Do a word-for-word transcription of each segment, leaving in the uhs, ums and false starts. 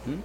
Hum?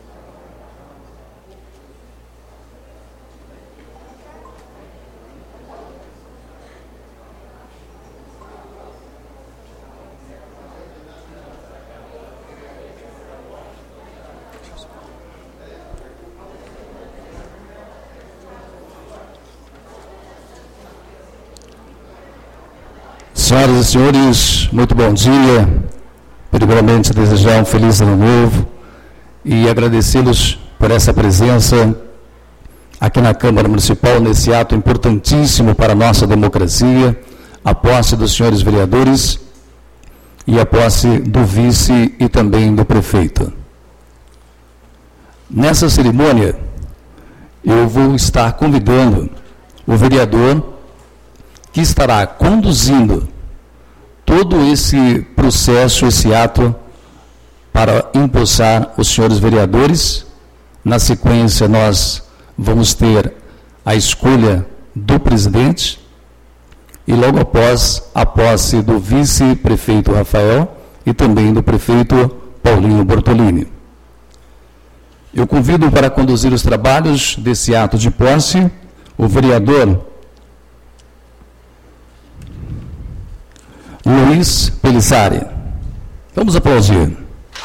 Senhoras e senhores, muito bom dia. Primeiramente, desejar um feliz ano novo e agradecê-los por essa presença aqui na Câmara Municipal, nesse ato importantíssimo para a nossa democracia, a posse dos senhores vereadores e a posse do vice e também do prefeito. Nessa cerimônia, eu vou estar convidando o vereador que estará conduzindo todo esse processo, esse ato, para impulsar os senhores vereadores. Na sequência, nós vamos ter a escolha do presidente e logo após a posse do vice-prefeito Rafael e também do prefeito Paulinho Bortolini. Eu convido para conduzir os trabalhos desse ato de posse o vereador Luiz Pelissari. Vamos aplaudir.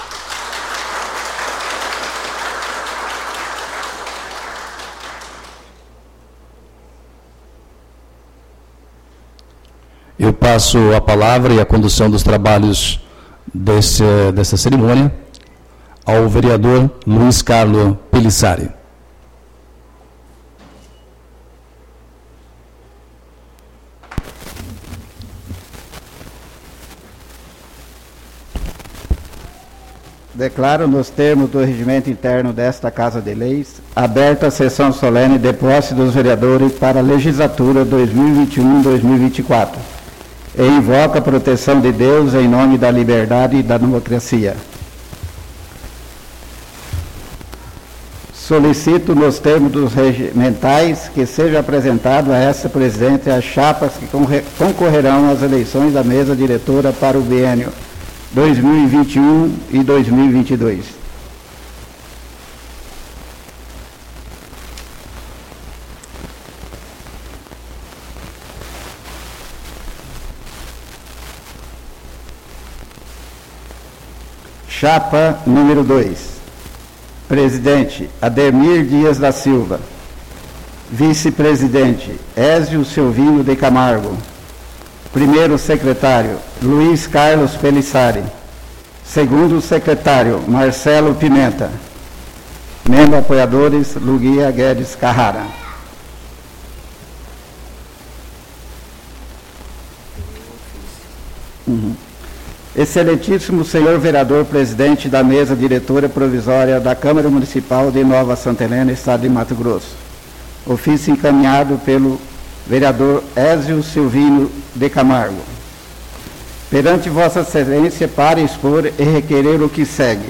Eu passo a palavra e a condução dos trabalhos desse, dessa cerimônia ao vereador Luiz Carlos Pelissari. Declaro, nos termos do regimento interno desta Casa de Leis, aberta a sessão solene de posse dos vereadores para a legislatura dois mil e vinte e um a dois mil e vinte e quatro, e invoca a proteção de Deus em nome da liberdade e da democracia. Solicito, nos termos dos regimentais, que seja apresentado a essa presidente as chapas que concorrerão às eleições da mesa diretora para o biênio dois mil e vinte e um e dois mil e vinte e dois. Chapa número dois. Presidente, Ademir Dias da Silva. Vice-presidente, Ézio Silvino de Camargo. Primeiro secretário, Luiz Carlos Pelissari. Segundo secretário, Marcelo Pimenta. Membro apoiadores, Luguia Guedes Carrara. Uhum. Excelentíssimo senhor vereador presidente da mesa diretora provisória da Câmara Municipal de Nova Santa Helena, Estado de Mato Grosso. Ofício encaminhado pelo vereador Ézio Silvino de Camargo. Perante Vossa Excelência, para expor e requerer o que segue.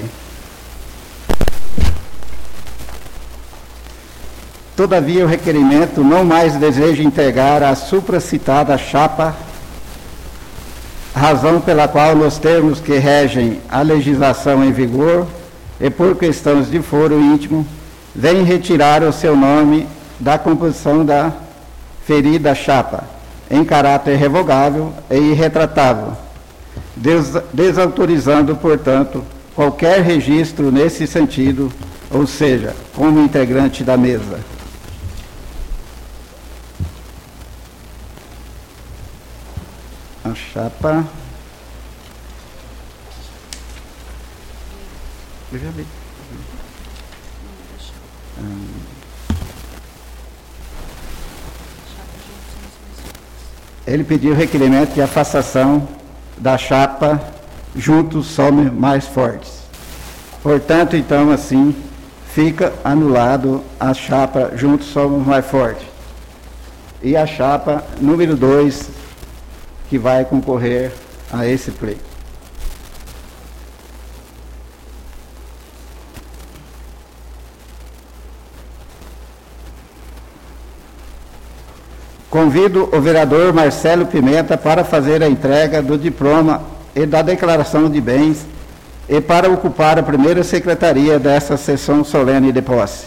Todavia, o requerimento não mais deseja integrar a supracitada chapa, razão pela qual, nos termos que regem a legislação em vigor e por questões de foro íntimo, vem retirar o seu nome da composição da ferida chapa, em caráter revogável e irretratável, des desautorizando, portanto, qualquer registro nesse sentido, ou seja, como integrante da mesa. A chapa... Eu já li. Hum. Ele pediu o requerimento de afastação da chapa Juntos Somos Mais Fortes. Portanto, então, assim, fica anulado a chapa Juntos Somos Mais Fortes. E a chapa número dois, que vai concorrer a esse pleito. Convido o vereador Marcelo Pimenta para fazer a entrega do diploma e da declaração de bens e para ocupar a primeira secretaria desta sessão solene de posse.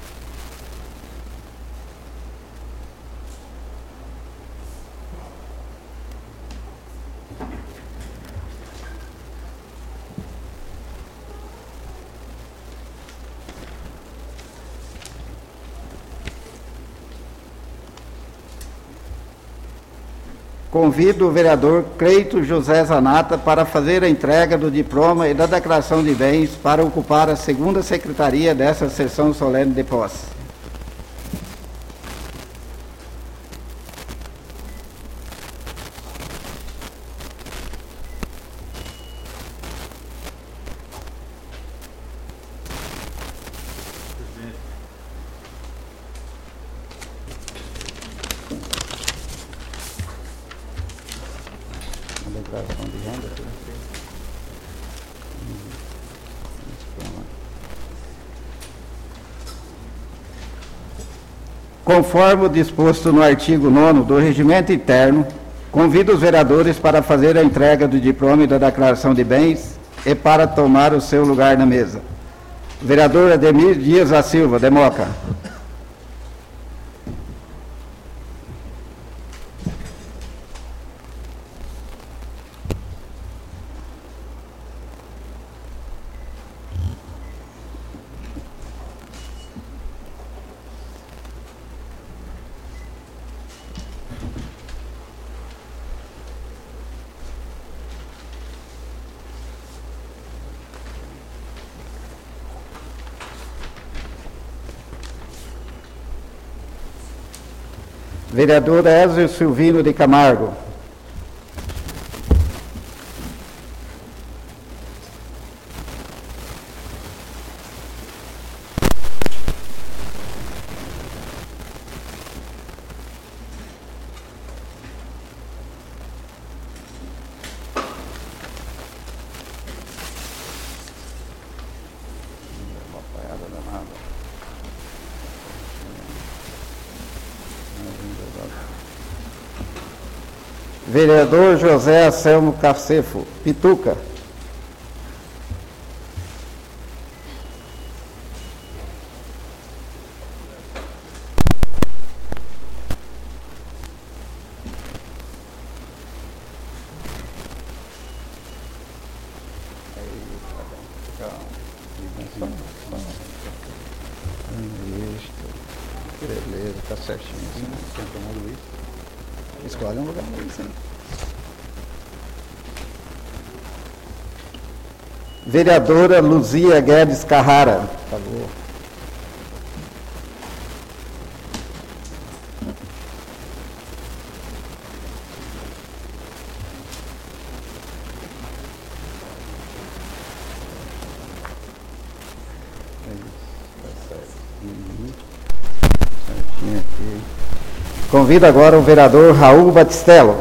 Convido o vereador Cleito José Zanata para fazer a entrega do diploma e da declaração de bens para ocupar a segunda secretaria dessa sessão solene de posse. Declaração de renda. Conforme o disposto no artigo nono do Regimento Interno, convido os vereadores para fazer a entrega do diploma e da declaração de bens e para tomar o seu lugar na mesa. Vereador Ademir Dias da Silva, Democa. Vereador Ézio Silvino de Camargo. Vereador José Anselmo Cacefo, Pituca. Beleza, tá certinho. Escolhe um lugar aí, sim. Vereadora Luzia Guedes Carrara. Por favor. Convido agora o vereador Raul Batistello.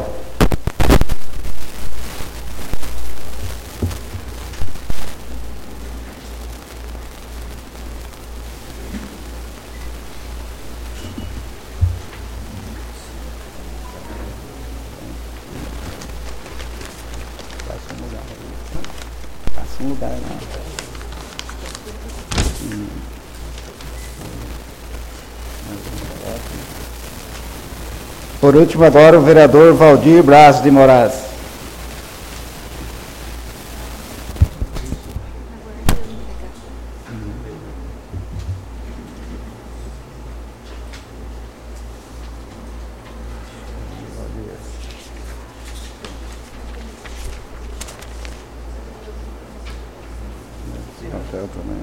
Passa um lugar. Passa um lugar lá. Hum. Por último, agora o vereador Valdir Braz de Moraes. Eu também.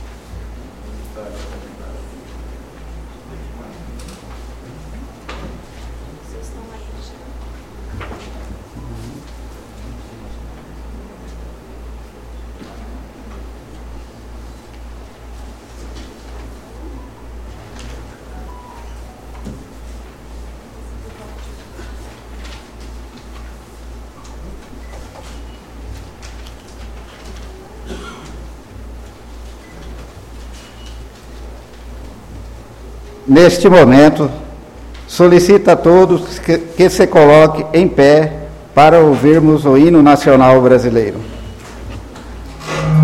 Neste momento, solicito a todos que, que se coloque em pé para ouvirmos o hino nacional brasileiro.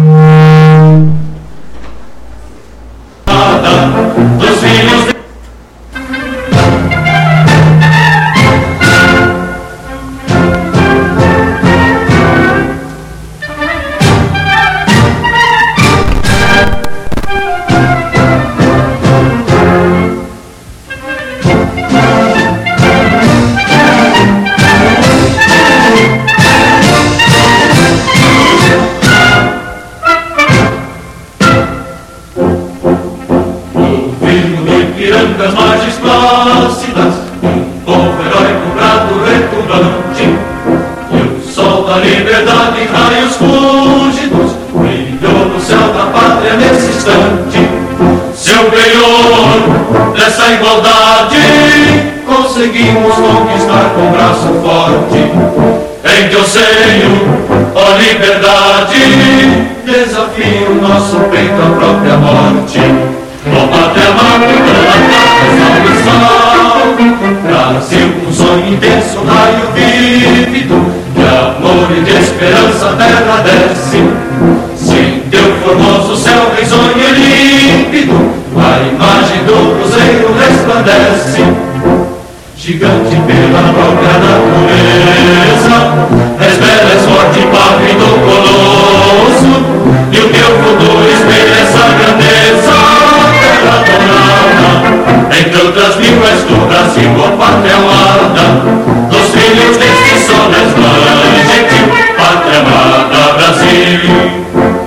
dessa igualdade conseguimos conquistar com braço forte. Em teu seio, ó liberdade, desafio nosso peito à própria morte. Ó pátria amada, toda salve, salve. Brasil, um sonho intenso, um raio vívido, de amor e de esperança a terra desce. Sim, teu formoso céu risonho e límpido, a imagem do cruzeiro resplandece. Gigante pela própria natureza, és bela, és forte, padre do colosso, e o teu futuro espelha essa grandeza, terra dourada. Entre outras mil és tu, Brasil, ó pátria amada, dos filhos deste sol és mãe gentil, pátria amada, Brasil.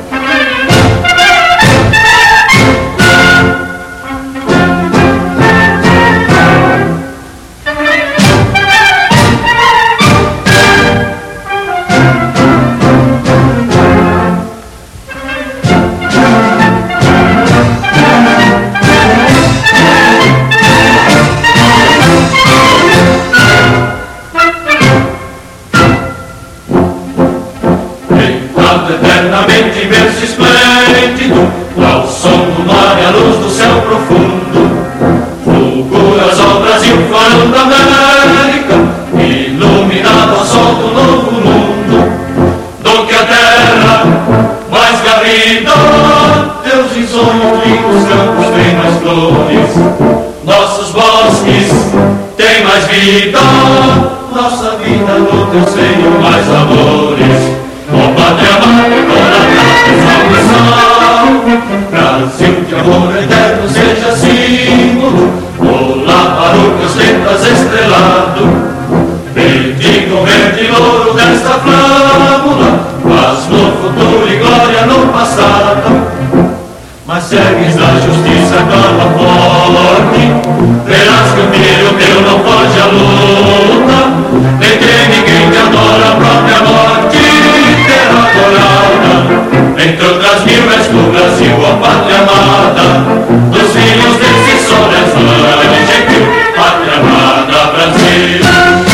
Eternamente berço esplêndido, ao som do mar e a luz do céu profundo, fulguras ao Brasil, farol da América, iluminado ao sol do novo mundo. Do que a terra mais garrida, teus risonhos lindos campos têm mais flores, nossos bosques têm mais vida, nossa vida no teu seio mais amores. Ó pátria amada, salve, salve. Brasil de amor eterno seja símbolo, olá para o que ostentas estrelado, pedindo verde louro desta flâmula, paz no futuro e glória no passado. Mas segues na justiça calma forte, verás que o filho teu não foge à luta, nem tem ninguém que adora a própria morte, terra dourada. Entre outras mil és tu, Brasil, ó pátria amada, dos filhos desse sol és mãe gentil, pátria amada, Brasil.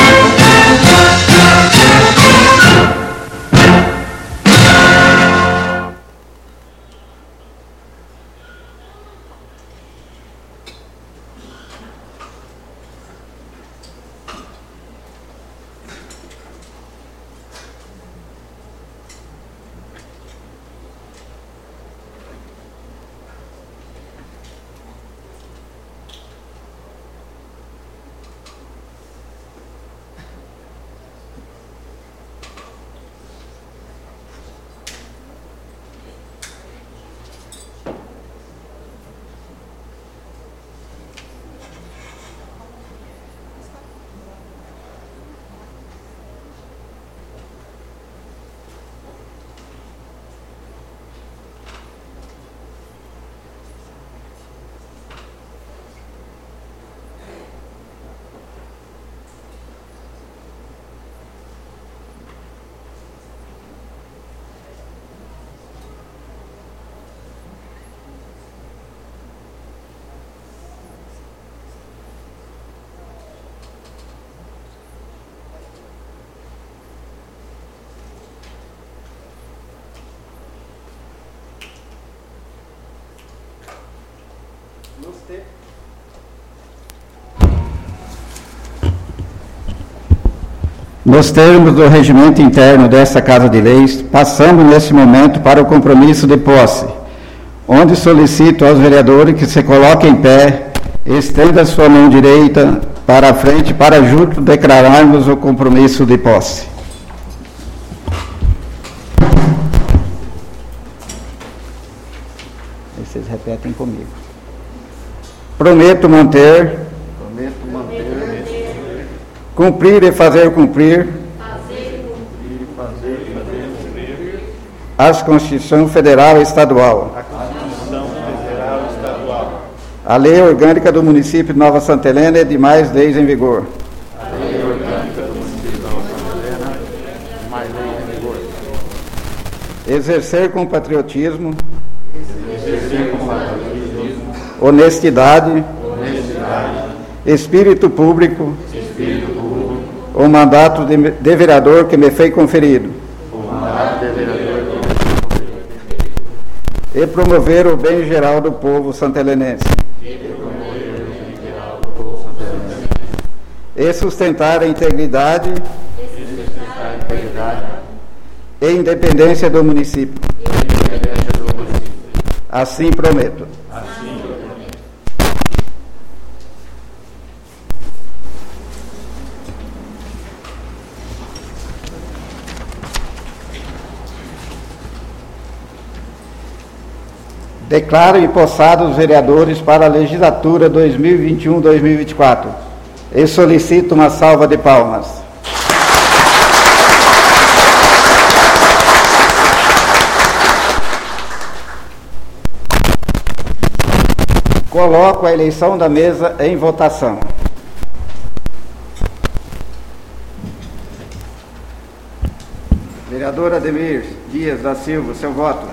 Nos termos do regimento interno desta Casa de Leis, passamos neste momento para o compromisso de posse, onde solicito aos vereadores que se coloquem em pé, estenda sua mão direita para a frente para juntos declararmos o compromisso de posse. Vocês repetem comigo. Prometo manter, prometo manter, cumprir e fazer cumprir, fazer cumprir, fazer, fazer cumprir as Constituição Federal e Estadual, a Constituição Federal e Estadual, a Lei Orgânica do Município de Nova Santa Helena e demais leis em vigor. A Lei Orgânica do Município de Nova Santa Helena e demais leis em vigor. Exercer com patriotismo, exercer com patriotismo, honestidade, honestidade espírito público, espírito público, o mandato de, de vereador que me foi conferido, o mandato de vereador que me foi conferido, e promover o bem geral do povo santelenense, e promover o bem geral do povo santelenense, e sustentar a integridade e sustentar a integridade e independência do município. e independência do município. Assim prometo. Assim eu prometo. Declaro empossados os vereadores para a legislatura dois mil e vinte e um a dois mil e vinte e quatro e solicito uma salva de palmas. Coloco a eleição da mesa em votação. Vereador Ademir Dias da Silva, seu voto.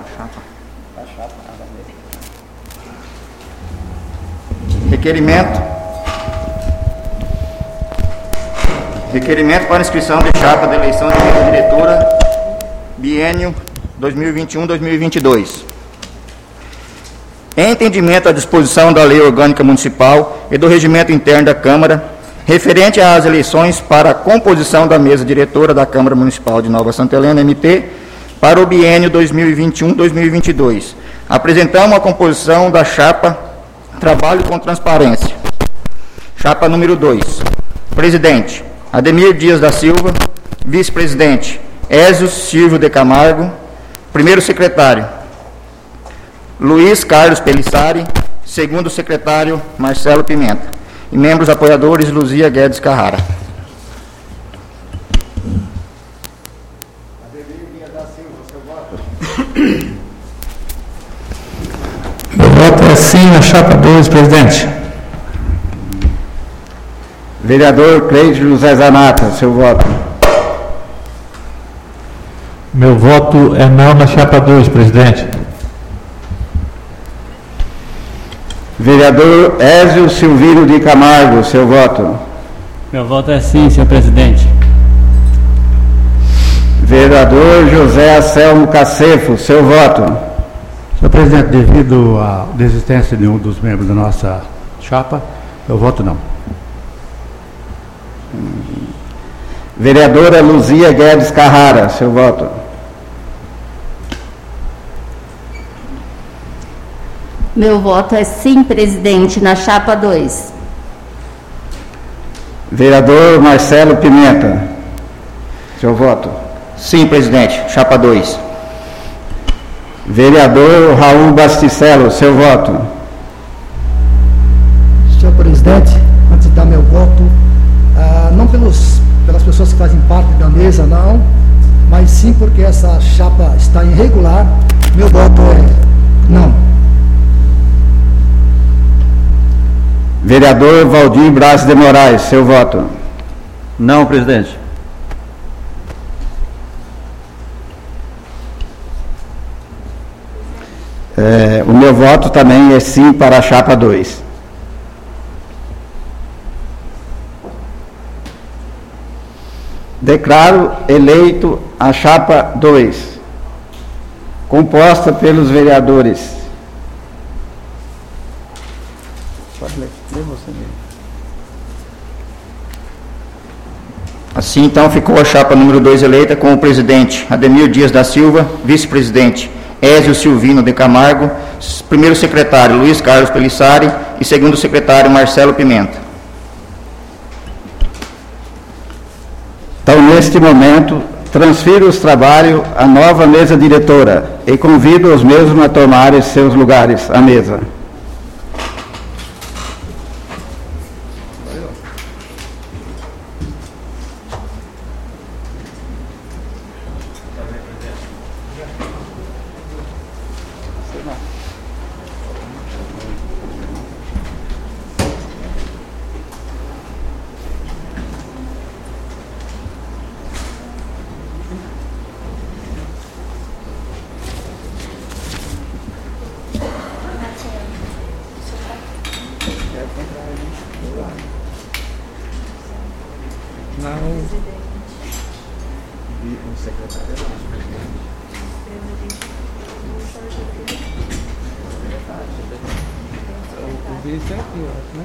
Requerimento. Requerimento para inscrição de chapa de eleição de mesa diretora, biênio dois mil e vinte e um a dois mil e vinte e dois. Em entendimento à disposição da Lei Orgânica Municipal e do Regimento Interno da Câmara, referente às eleições para a composição da mesa diretora da Câmara Municipal de Nova Santa Helena, M T, para o biênio dois mil e vinte e um a dois mil e vinte e dois, apresentamos a composição da chapa Trabalho com Transparência. Chapa número dois. Presidente, Ademir Dias da Silva. Vice-presidente, Ézio Silvio de Camargo. Primeiro secretário, Luiz Carlos Pelissari. Segundo secretário, Marcelo Pimenta. E membros apoiadores, Luzia Guedes Carrara. Ademir Dias da Silva, seu voto. Meu voto é sim na chapa dois, presidente. Vereador Cleide José Zanata, seu voto. Meu voto é não na chapa dois, presidente. Vereador Ézio Silvino de Camargo, seu voto. Meu voto é sim, senhor presidente. Vereador José Anselmo Cacefo, seu voto. Senhor presidente, devido à desistência de um dos membros da nossa chapa, eu voto não. Vereadora Luzia Guedes Carrara, seu voto. Meu voto é sim, presidente, na chapa dois. Vereador Marcelo Pimenta, seu voto. Sim, presidente, chapa dois. Vereador Raul Basticello, seu voto. Senhor presidente, antes de dar meu voto, ah, não pelos, pelas pessoas que fazem parte da mesa, não, mas sim porque essa chapa está irregular, meu voto é não. Vereador Valdir Braz de Moraes, seu voto. Não, presidente. É, o meu voto também é sim para a chapa dois. Declaro eleito a chapa dois, composta pelos vereadores. Pode ler, lê você mesmo. Assim, então, ficou a chapa número dois eleita com o presidente Ademir Dias da Silva, vice-presidente Ézio Silvino de Camargo, primeiro secretário Luiz Carlos Pelissari e segundo secretário Marcelo Pimenta. Então, neste momento, transfiro os trabalhos à nova mesa diretora e convido os mesmos a tomarem seus lugares à mesa. Esse é aqui, ó, né?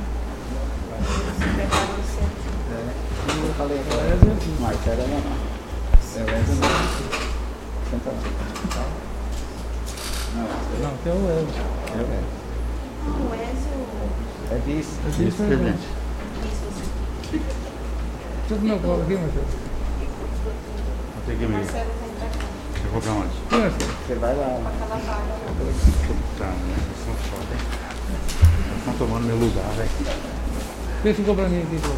Eu falei, Marcelo é não. Não, tem o Ezio. É o Ezio. O Ezio. É vice. É vice-presidente. Tudo meu colo aqui, Marcelo. Vou ter que me... Eu vou pra onde? Você vai lá. Tá, né? São foda, hein? Estão tomando meu lugar, velho. Quem ficou pra mim aqui, pô?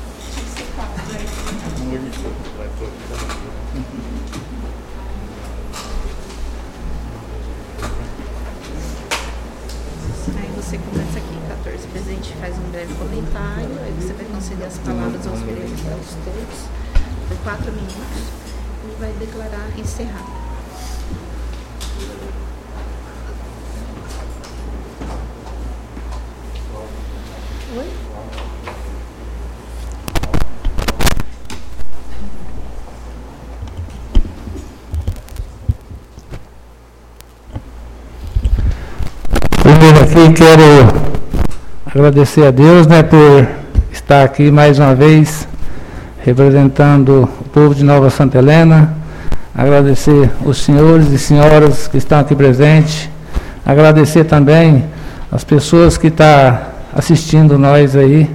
Aí você começa aqui, quatorze. O presidente faz um breve comentário, aí você vai conceder as palavras aos vereadores todos por quatro minutos e vai declarar encerrado. Oi? Primeiro aqui quero agradecer a Deus, né, por estar aqui mais uma vez representando o povo de Nova Santa Helena. Agradecer os senhores e senhoras que estão aqui presentes. Agradecer também as pessoas que estão assistindo nós aí.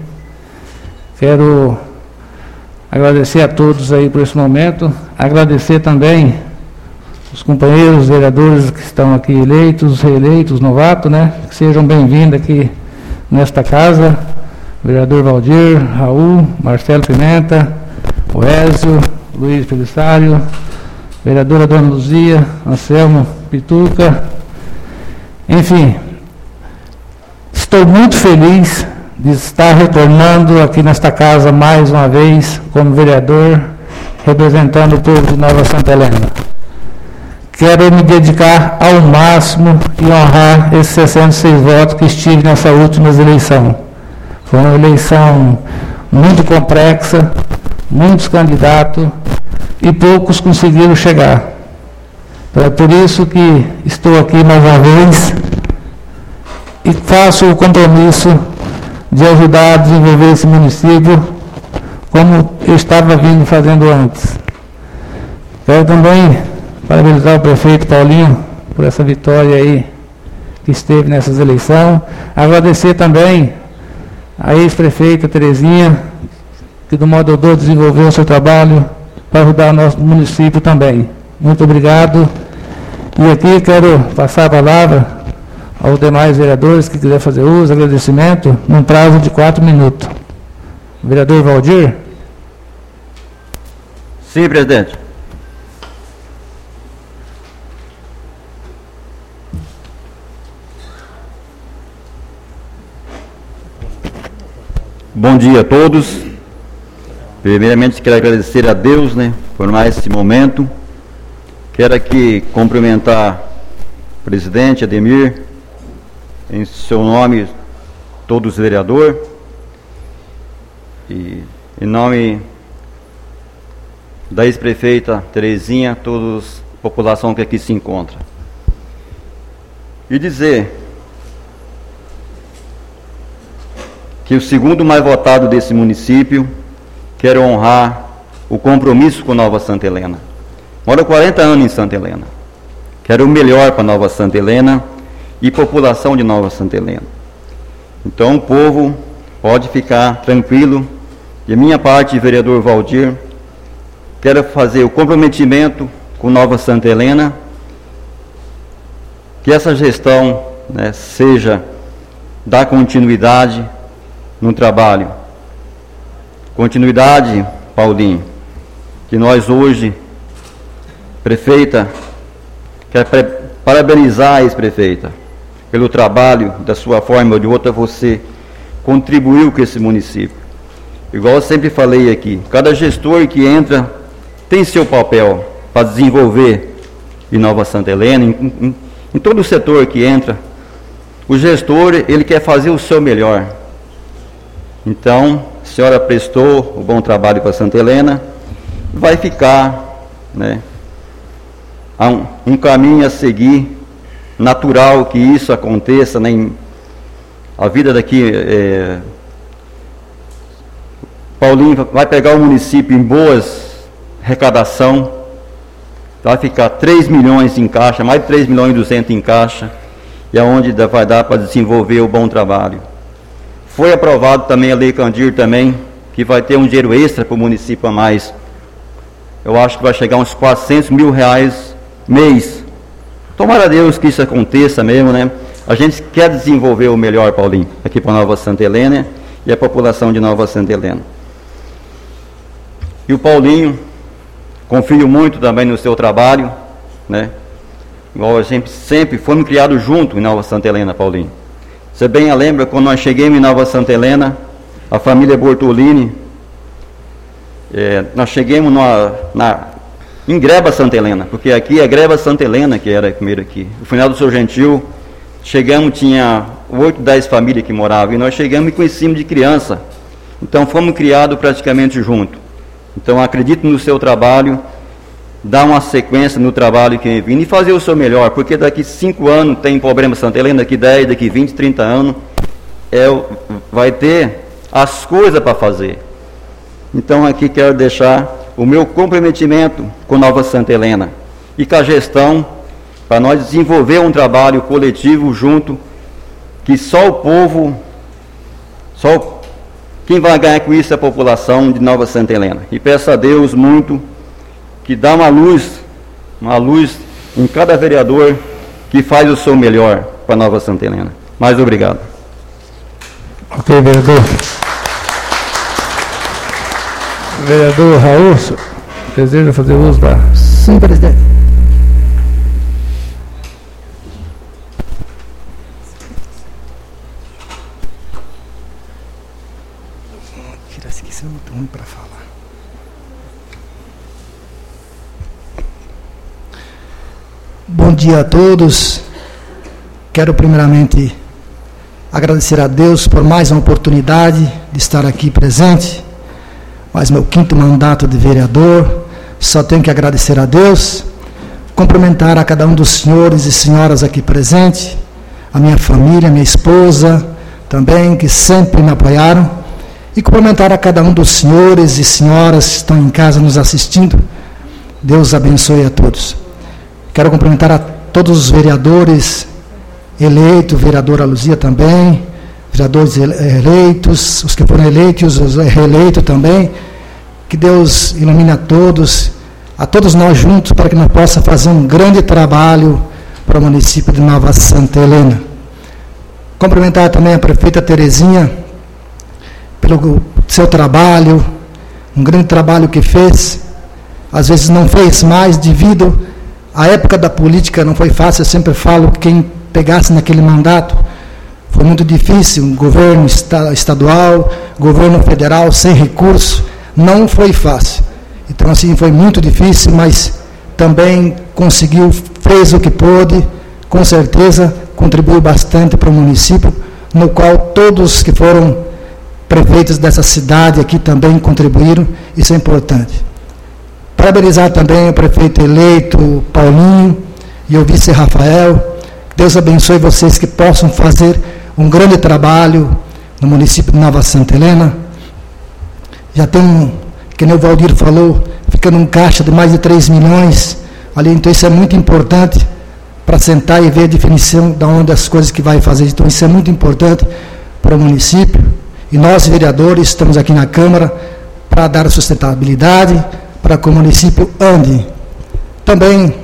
Quero agradecer a todos aí por esse momento. Agradecer também os companheiros vereadores que estão aqui eleitos, reeleitos, novatos, né? Que sejam bem-vindos aqui nesta casa. Vereador Valdir, Raul, Marcelo Pimenta, o Ezio, Luiz Felisário, vereadora Dona Luzia, Anselmo Pituca. Enfim, estou muito feliz de estar retornando aqui nesta casa mais uma vez como vereador, representando o povo de Nova Santa Helena. Quero me dedicar ao máximo e honrar esses sessenta e seis votos que estive nessa última eleição. Foi uma eleição muito complexa, muitos candidatos e poucos conseguiram chegar. Então é por isso que estou aqui mais uma vez e faço o compromisso de ajudar a desenvolver esse município como eu estava vindo fazendo antes. Quero também parabenizar o prefeito Paulinho por essa vitória aí que esteve nessas eleições. Agradecer também a ex-prefeita Terezinha, que do modo do desenvolveu o seu trabalho para ajudar o nosso município também. Muito obrigado. E aqui quero passar a palavra aos demais vereadores que quiser fazer uso, agradecimento, num prazo de quatro minutos. Vereador Valdir? Sim, presidente. Bom dia a todos. Primeiramente quero agradecer a Deus, né, por mais esse momento. Quero aqui cumprimentar o presidente Ademir, em seu nome, todos os vereadores, e em nome da ex-prefeita Terezinha, toda a população que aqui se encontra. E dizer que o segundo mais votado desse município, quero honrar o compromisso com Nova Santa Helena. Moro quarenta anos em Santa Helena. Quero o melhor para Nova Santa Helena e população de Nova Santa Helena. Então o povo pode ficar tranquilo. De minha parte, vereador Valdir, quero fazer o comprometimento com Nova Santa Helena, que essa gestão, né, seja dar continuidade no trabalho. Continuidade, Paulinho, que nós hoje, prefeita, quero parabenizar a ex-prefeita pelo trabalho, da sua forma ou de outra, você contribuiu com esse município. Igual eu sempre falei aqui, cada gestor que entra tem seu papel para desenvolver em Nova Santa Helena, em, em, em todo o setor que entra. O gestor, ele quer fazer o seu melhor. Então, a senhora prestou um bom trabalho para Santa Helena, vai ficar, né, um, um caminho a seguir, natural que isso aconteça, né, em, a vida daqui, é, Paulinho vai pegar o município em boas arrecadação, vai ficar três milhões em caixa, mais de três milhões e duzentos em caixa, e é onde vai dar para desenvolver o bom trabalho. Foi aprovado também a Lei Candir também, que vai ter um dinheiro extra para o município a mais. Eu acho que vai chegar uns quatrocentos mil reais mês. Tomara a Deus que isso aconteça mesmo, né? A gente quer desenvolver o melhor, Paulinho, aqui para Nova Santa Helena e a população de Nova Santa Helena. E o Paulinho, confio muito também no seu trabalho, né? Igual a gente sempre fomos criados juntos em Nova Santa Helena, Paulinho. Você bem lembra quando nós chegamos em Nova Santa Helena, a família Bortolini, é, nós chegamos na, na, em Greba Santa Helena, porque aqui é Greba Santa Helena que era primeiro aqui. O final do Seu Gentil, chegamos, tinha oito, dez famílias que moravam, e nós chegamos e conhecíamos de criança. Então fomos criados praticamente juntos. Então acredito no seu trabalho, dá uma sequência no trabalho que vem vindo e fazer o seu melhor, porque daqui cinco anos tem problema Santa Helena, daqui dez, daqui vinte, trinta anos, é, vai ter as coisas para fazer. Então aqui quero deixar o meu comprometimento com Nova Santa Helena e com a gestão, para nós desenvolver um trabalho coletivo junto, que só o povo, só quem vai ganhar com isso é a população de Nova Santa Helena. E peço a Deus muito que dá uma luz, uma luz em cada vereador que faz o seu melhor para Nova Santa Helena. Mais obrigado. Ok, vereador. Vereador Raul, deseja fazer uso da... Sim, presidente. Tira esse aqui, senão é muito ruim para falar. Bom dia a todos. Quero primeiramente agradecer a Deus por mais uma oportunidade de estar aqui presente. Mais meu quinto mandato de vereador. Só tenho que agradecer a Deus, cumprimentar a cada um dos senhores e senhoras aqui presentes, a minha família, minha esposa também, que sempre me apoiaram, e cumprimentar a cada um dos senhores e senhoras que estão em casa nos assistindo. Deus abençoe a todos. Quero cumprimentar a todos os vereadores eleitos, vereadora Luzia também, vereadores eleitos, os que foram eleitos, os reeleitos também. Que Deus ilumine a todos, a todos nós juntos, para que nós possamos fazer um grande trabalho para o município de Nova Santa Helena. Cumprimentar também a prefeita Terezinha pelo seu trabalho, um grande trabalho que fez. Às vezes não fez mais devido à época da política, não foi fácil. Eu sempre falo que quem pegasse naquele mandato foi muito difícil, governo estadual, governo federal, sem recurso, não foi fácil. Então, assim, foi muito difícil, mas também conseguiu, fez o que pôde, com certeza contribuiu bastante para o município, no qual todos que foram prefeitos dessa cidade aqui também contribuíram, isso é importante. Parabenizar também o prefeito eleito, Paulinho, e o vice Rafael. Deus abençoe vocês, que possam fazer um grande trabalho no município de Nova Santa Helena. Já tem, um, que nem o Valdir falou, fica num caixa de mais de três milhões, ali, então isso é muito importante para sentar e ver a definição de onde as coisas que vai fazer. Então isso é muito importante para o município, e nós, vereadores, estamos aqui na Câmara para dar sustentabilidade, para que o município ande. Também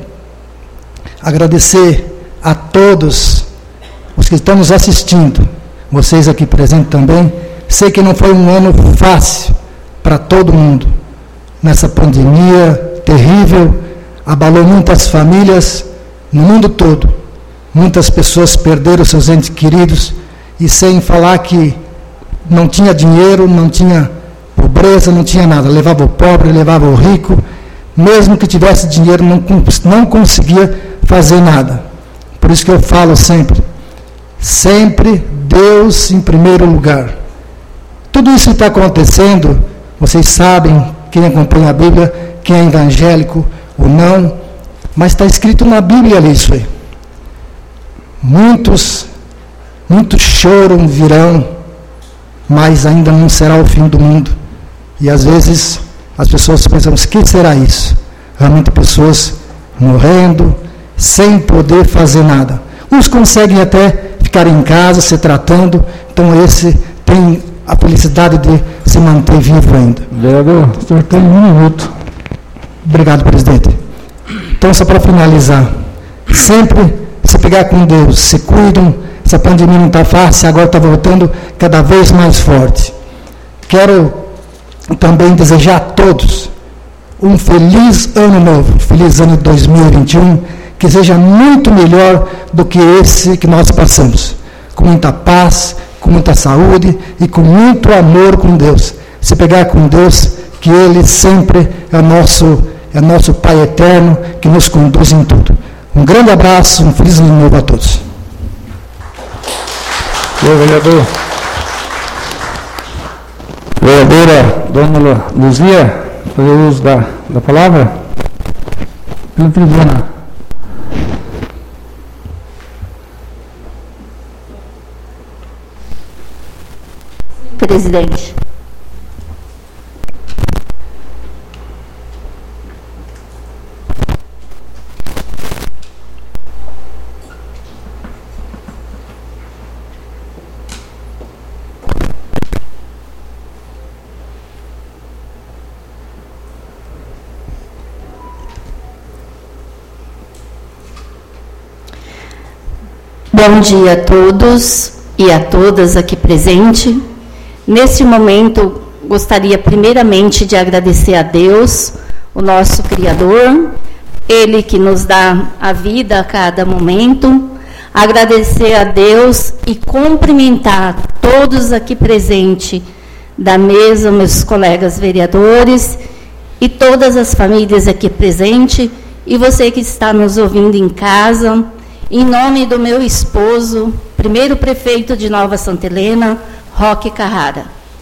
agradecer a todos os que estão nos assistindo, vocês aqui presentes também. Sei que não foi um ano fácil para todo mundo, nessa pandemia terrível, abalou muitas famílias no mundo todo, muitas pessoas perderam seus entes queridos, e sem falar que não tinha dinheiro, não tinha pobreza, não tinha nada, levava o pobre, levava o rico, mesmo que tivesse dinheiro, não, não conseguia fazer nada. Por isso que eu falo sempre, sempre Deus em primeiro lugar. Tudo isso que está acontecendo, vocês sabem, quem acompanha a Bíblia, quem é evangélico ou não, mas está escrito na Bíblia ali isso aí. Muitos muitos choram virão, mas ainda não será o fim do mundo. E às vezes as pessoas pensam, o que será isso? Realmente pessoas morrendo, sem poder fazer nada. Uns conseguem até ficar em casa, se tratando, então esse tem a felicidade de se manter vivo ainda. Vereador, o senhor tem um minuto. Obrigado, presidente. Então, só para finalizar, sempre se pegar com Deus, se cuidam, essa pandemia não está fácil, agora está voltando cada vez mais forte. Quero também desejar a todos um feliz ano novo, feliz ano de dois mil e vinte e um, que seja muito melhor do que esse que nós passamos, com muita paz, com muita saúde e com muito amor com Deus. Se pegar com Deus, que Ele sempre é nosso, é nosso Pai eterno, que nos conduz em tudo. Um grande abraço, um feliz ano novo a todos. Senhor vereador. Vereadora Dona Luzia, fazer uso da, da palavra? Pela tribuna. Presidente. Bom dia a todos e a todas aqui presentes. Neste momento, gostaria primeiramente de agradecer a Deus, o nosso Criador, Ele que nos dá a vida a cada momento. Agradecer a Deus e cumprimentar todos aqui presentes da mesa, meus colegas vereadores e todas as famílias aqui presentes e você que está nos ouvindo em casa. Em nome do meu esposo, primeiro prefeito de Nova Santa Helena, Roque Carrara.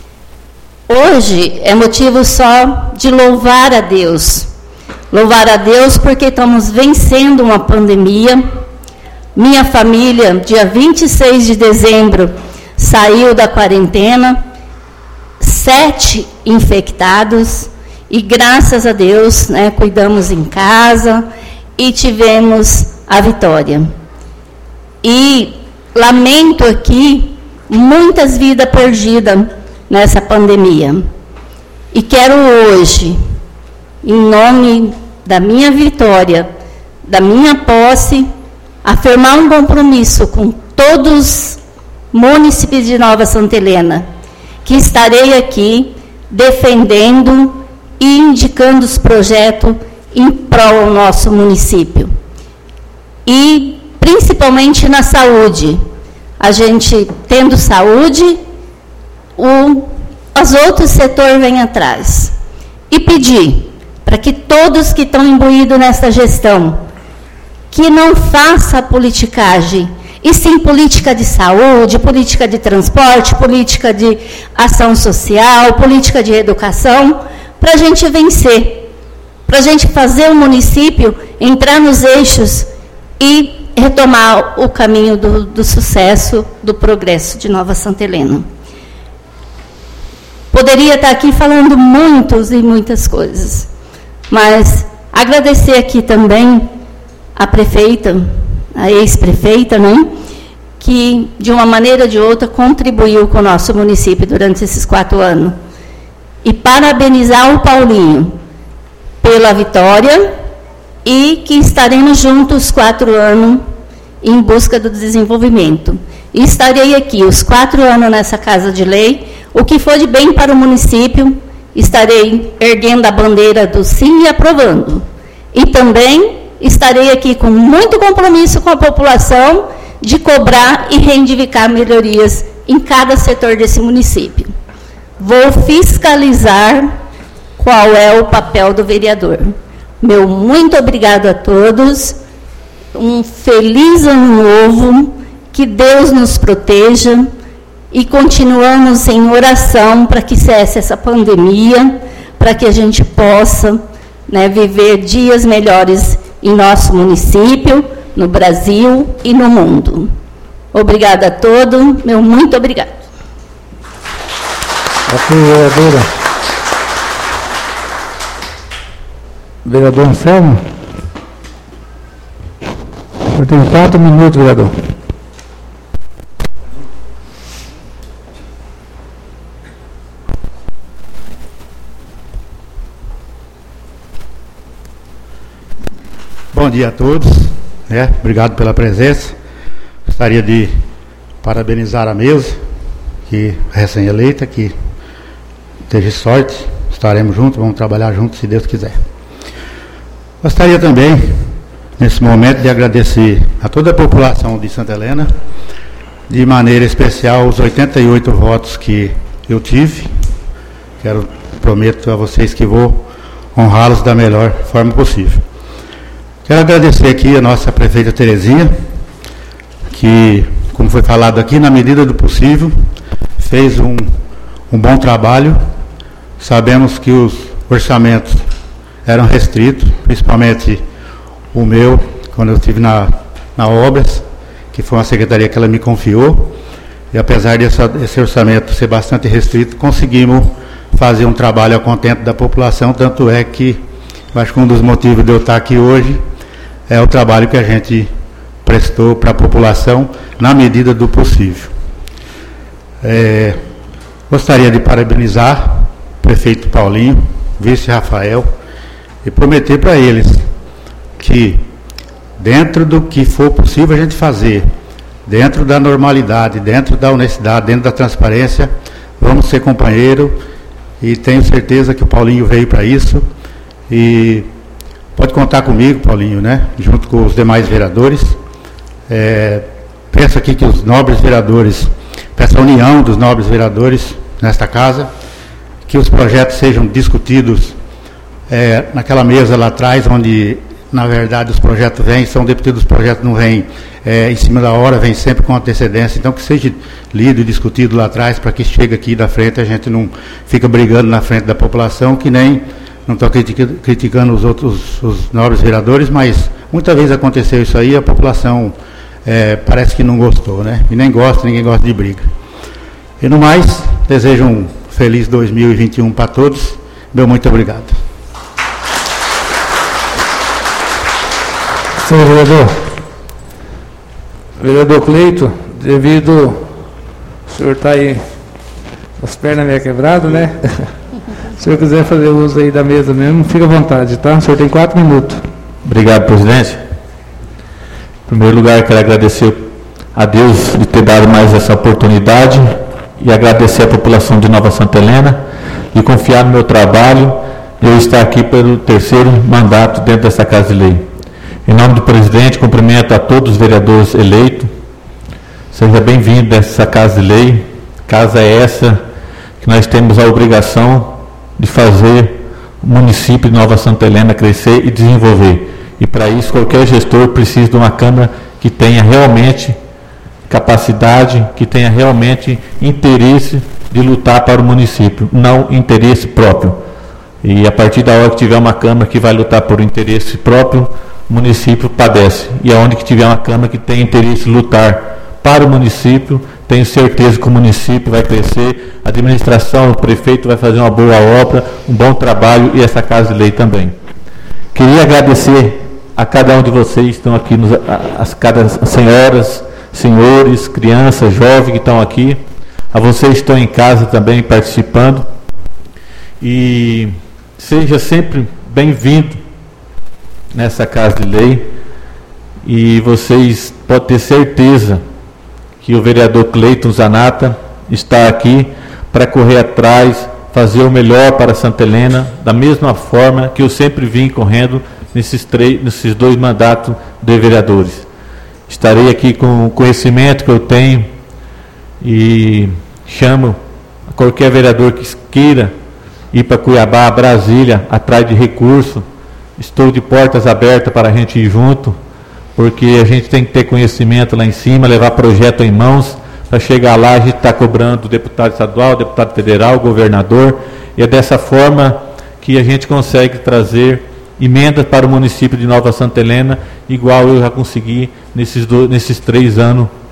Hoje é motivo só de louvar a Deus. Louvar a Deus porque estamos vencendo uma pandemia. Minha família, dia vinte e seis de dezembro, saiu da quarentena, sete infectados, e graças a Deus, né, cuidamos em casa e tivemos a vitória. E lamento aqui muitas vidas perdidas nessa pandemia. E quero hoje, em nome da minha vitória, da minha posse, afirmar um compromisso com todos os munícipes de Nova Santa Helena, que estarei aqui defendendo e indicando os projetos em prol do nosso município. E, principalmente na saúde, a gente tendo saúde, o, os outros setores vêm atrás. E pedir para que todos que estão imbuídos nessa gestão, que não faça politicagem, e sim política de saúde, política de transporte, política de ação social, política de educação, para a gente vencer, para a gente fazer o município entrar nos eixos e retomar o caminho do, do sucesso, do progresso de Nova Santa Helena. Poderia estar aqui falando muitos e muitas coisas, mas agradecer aqui também a prefeita, a ex-prefeita, né, que de uma maneira ou de outra contribuiu com o nosso município durante esses quatro anos. E parabenizar o Paulinho pela vitória e que estaremos juntos quatro anos em busca do desenvolvimento. E estarei aqui os quatro anos nessa Casa de Lei, o que for de bem para o município, estarei erguendo a bandeira do sim e aprovando. E também estarei aqui com muito compromisso com a população de cobrar e reivindicar melhorias em cada setor desse município. Vou fiscalizar qual é o papel do vereador. Meu muito obrigado a todos, um feliz ano novo, que Deus nos proteja e continuamos em oração para que cesse essa pandemia, para que a gente possa, né, viver dias melhores em nosso município, no Brasil e no mundo. Obrigada a todos, meu muito obrigado. Aqui, vereadora. Vereador Anselmo. Eu tenho quatro minutos, vereador. Bom dia a todos, né? Obrigado pela presença. Gostaria de parabenizar a mesa, que é recém-eleita, que esteja sorte, estaremos juntos, vamos trabalhar juntos, se Deus quiser. Gostaria também, nesse momento, de agradecer a toda a população de Santa Helena, de maneira especial os oitenta e oito votos que eu tive. Quero, prometo a vocês que vou honrá-los da melhor forma possível. Quero agradecer aqui a nossa prefeita Terezinha, que, como foi falado aqui, na medida do possível, fez um, um bom trabalho. Sabemos que os orçamentos eram restritos, principalmente o meu, quando eu estive na, na Obras, que foi uma secretaria que ela me confiou, e apesar desse, desse orçamento ser bastante restrito, conseguimos fazer um trabalho ao contento da população, tanto é que, eu acho que um dos motivos de eu estar aqui hoje é o trabalho que a gente prestou para a população na medida do possível. É, gostaria de parabenizar o prefeito Paulinho, vice Rafael, e prometer para eles que, dentro do que for possível a gente fazer, dentro da normalidade, dentro da honestidade, dentro da transparência, vamos ser companheiro, e tenho certeza que o Paulinho veio para isso, e pode contar comigo, Paulinho, né? Junto com os demais vereadores. É, peço aqui que os nobres vereadores, peço a união dos nobres vereadores nesta casa, que os projetos sejam discutidos é, naquela mesa lá atrás, onde, na verdade, os projetos vêm, são deputados, os projetos não vêm é, em cima da hora, vêm sempre com antecedência, então que seja lido e discutido lá atrás, para que chegue aqui da frente, a gente não fica brigando na frente da população, que nem... Não estou criticando os outros os nobres vereadores, mas muitas vezes aconteceu isso aí, a população é, parece que não gostou, né? E nem gosta, ninguém gosta de briga. E no mais, desejo um feliz dois mil e vinte e um para todos. Meu muito obrigado. Senhor vereador. Vereador Cleito, devido o senhor estar tá aí com as pernas meio quebradas, né? Se o senhor quiser fazer uso aí da mesa mesmo, fica à vontade, tá? O senhor tem quatro minutos. Obrigado, presidente. Em primeiro lugar, quero agradecer a Deus de ter dado mais essa oportunidade e agradecer a população de Nova Santa Helena e confiar no meu trabalho e eu estar aqui pelo terceiro mandato dentro dessa Casa de Lei. Em nome do presidente, cumprimento a todos os vereadores eleitos. Seja bem-vindo a essa Casa de Lei. Casa é essa que nós temos a obrigação de fazer o município de Nova Santa Helena crescer e desenvolver. E para isso qualquer gestor precisa de uma Câmara que tenha realmente capacidade, que tenha realmente interesse de lutar para o município, não interesse próprio. E a partir da hora que tiver uma Câmara que vai lutar por interesse próprio, o município padece. E aonde que tiver uma Câmara que tem interesse de lutar para o município, tenho certeza que o município vai crescer, a administração, o prefeito vai fazer uma boa obra, um bom trabalho e essa Casa de Lei também. Queria agradecer a cada um de vocês que estão aqui, nos, as cada senhoras, senhores, crianças, jovens que estão aqui, a vocês que estão em casa também participando, e seja sempre bem-vindo nessa Casa de Lei, e vocês podem ter certeza que o vereador Cleiton Zanata está aqui para correr atrás, fazer o melhor para Santa Helena, da mesma forma que eu sempre vim correndo nesses, três, nesses dois mandatos de vereadores. Estarei aqui com o conhecimento que eu tenho e chamo a qualquer vereador que queira ir para Cuiabá, Brasília, atrás de recurso. Estou de portas abertas para a gente ir junto, porque a gente tem que ter conhecimento lá em cima, levar projeto em mãos, para chegar lá a gente está cobrando deputado estadual, deputado federal, governador, e é dessa forma que a gente consegue trazer emendas para o município de Nova Santa Helena, igual eu já consegui nesses, do, nesses três anos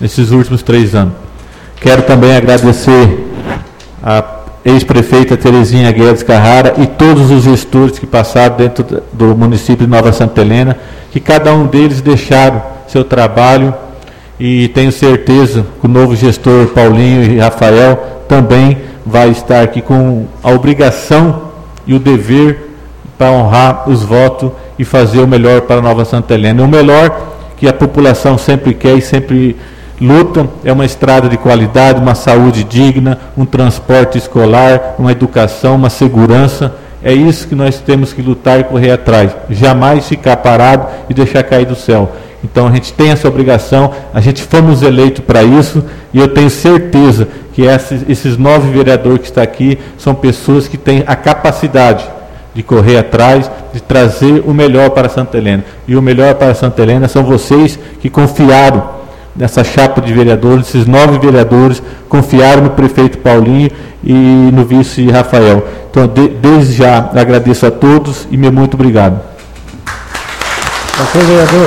nesses últimos três anos. Quero também agradecer a ex-prefeita Terezinha Guedes Carrara e todos os gestores que passaram dentro do município de Nova Santa Helena, que cada um deles deixaram seu trabalho, e tenho certeza que o novo gestor Paulinho e Rafael também vai estar aqui com a obrigação e o dever para honrar os votos e fazer o melhor para Nova Santa Helena. O melhor que a população sempre quer e sempre luta é uma estrada de qualidade, uma saúde digna, um transporte escolar, uma educação, uma segurança. É isso que nós temos que lutar e correr atrás. Jamais ficar parado e deixar cair do céu. Então a gente tem essa obrigação, a gente fomos eleitos para isso, e eu tenho certeza que esses, esses nove vereadores que estão aqui são pessoas que têm a capacidade de correr atrás, de trazer o melhor para Santa Helena. E o melhor para Santa Helena são vocês que confiaram nessa chapa de vereadores, esses nove vereadores confiaram no prefeito Paulinho e no vice Rafael. Então, de, desde já, agradeço a todos e meu muito obrigado. Pastor vereador.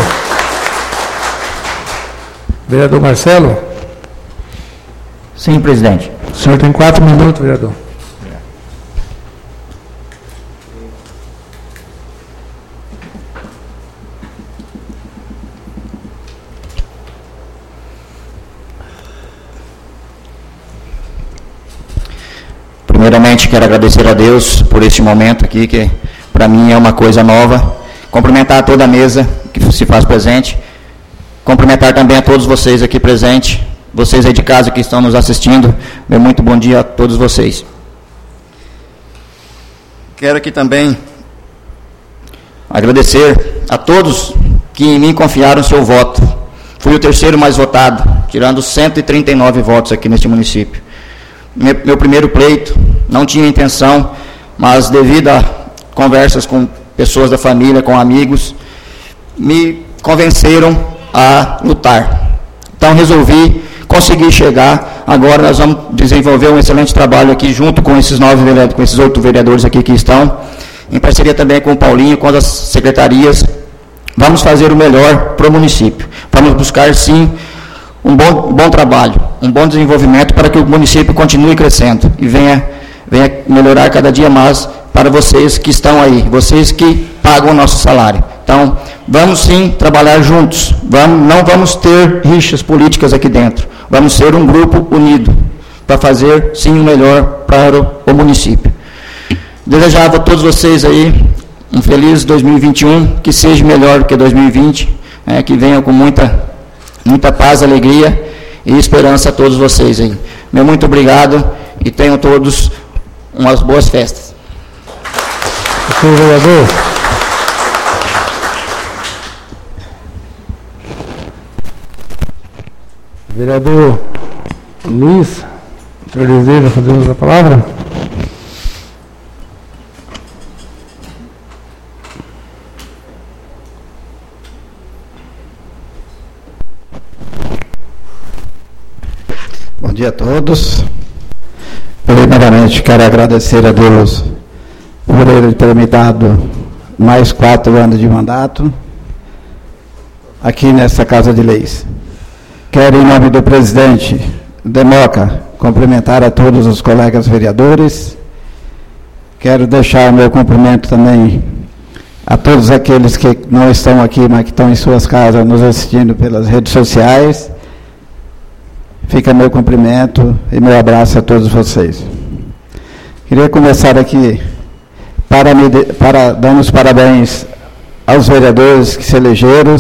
Vereador Marcelo? Sim, presidente. O senhor tem quatro minutos, vereador. Primeiramente, quero agradecer a Deus por este momento aqui, que para mim é uma coisa nova. Cumprimentar toda a mesa que se faz presente. Cumprimentar também a todos vocês aqui presentes, vocês aí de casa que estão nos assistindo. Meu muito bom dia a todos vocês. Quero aqui também agradecer a todos que em mim confiaram seu voto. Fui o terceiro mais votado, tirando cento e trinta e nove votos aqui neste município. Meu, meu primeiro pleito, não tinha intenção, mas devido a conversas com pessoas da família, com amigos, me convenceram a lutar. Então resolvi, consegui chegar. Agora nós vamos desenvolver um excelente trabalho aqui junto com esses nove vereadores, com esses oito vereadores aqui que estão, em parceria também com o Paulinho, com as secretarias. Vamos fazer o melhor para o município. Vamos buscar sim um bom, bom trabalho, um bom desenvolvimento para que o município continue crescendo e venha, venha melhorar cada dia mais para vocês que estão aí, vocês que pagam o nosso salário. Então, vamos sim trabalhar juntos, vamos, não vamos ter rixas políticas aqui dentro, vamos ser um grupo unido para fazer sim o melhor para o, o município. Desejava a todos vocês aí um feliz dois mil e vinte e um, que seja melhor que dois mil e vinte, é, que venha com muita, muita paz, alegria e esperança a todos vocês aí. Meu muito obrigado e tenham todos umas boas festas. Senhor vereador. Vereador Luiz, o senhor deseja fazer uso da palavra? Bom dia a todos. Primeiramente, quero agradecer a Deus por Ele ter me dado mais quatro anos de mandato aqui nessa Casa de Leis. Quero, em nome do presidente Democa, cumprimentar a todos os colegas vereadores. Quero deixar meu cumprimento também a todos aqueles que não estão aqui, mas que estão em suas casas nos assistindo pelas redes sociais. Fica meu cumprimento e meu abraço a todos vocês. Queria começar aqui para, me de, para dar os parabéns aos vereadores que se elegeram,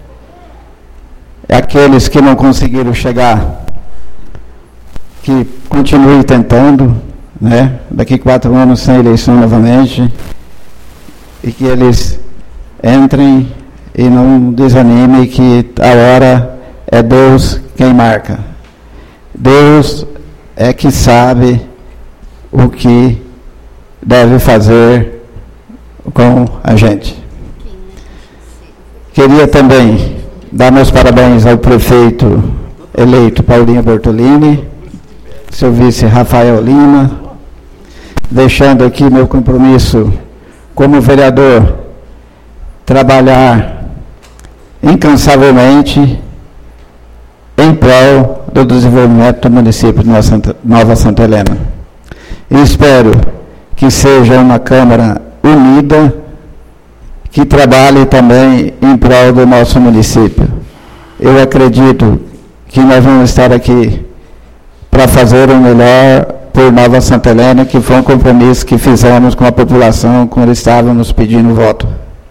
aqueles que não conseguiram chegar, que continuem tentando, né? Daqui a quatro anos sem eleição novamente, e que eles entrem e não desanimem, que a hora é Deus quem marca. Deus é que sabe o que deve fazer com a gente. Queria também dar meus parabéns ao prefeito eleito Paulinho Bertolini, seu vice Rafael Lima, deixando aqui meu compromisso como vereador, trabalhar incansavelmente em em prol do desenvolvimento do município de Nova Santa Helena. E espero que seja uma Câmara unida, que trabalhe também em prol do nosso município. Eu acredito que nós vamos estar aqui para fazer o melhor por Nova Santa Helena, que foi um compromisso que fizemos com a população quando estávamos pedindo voto.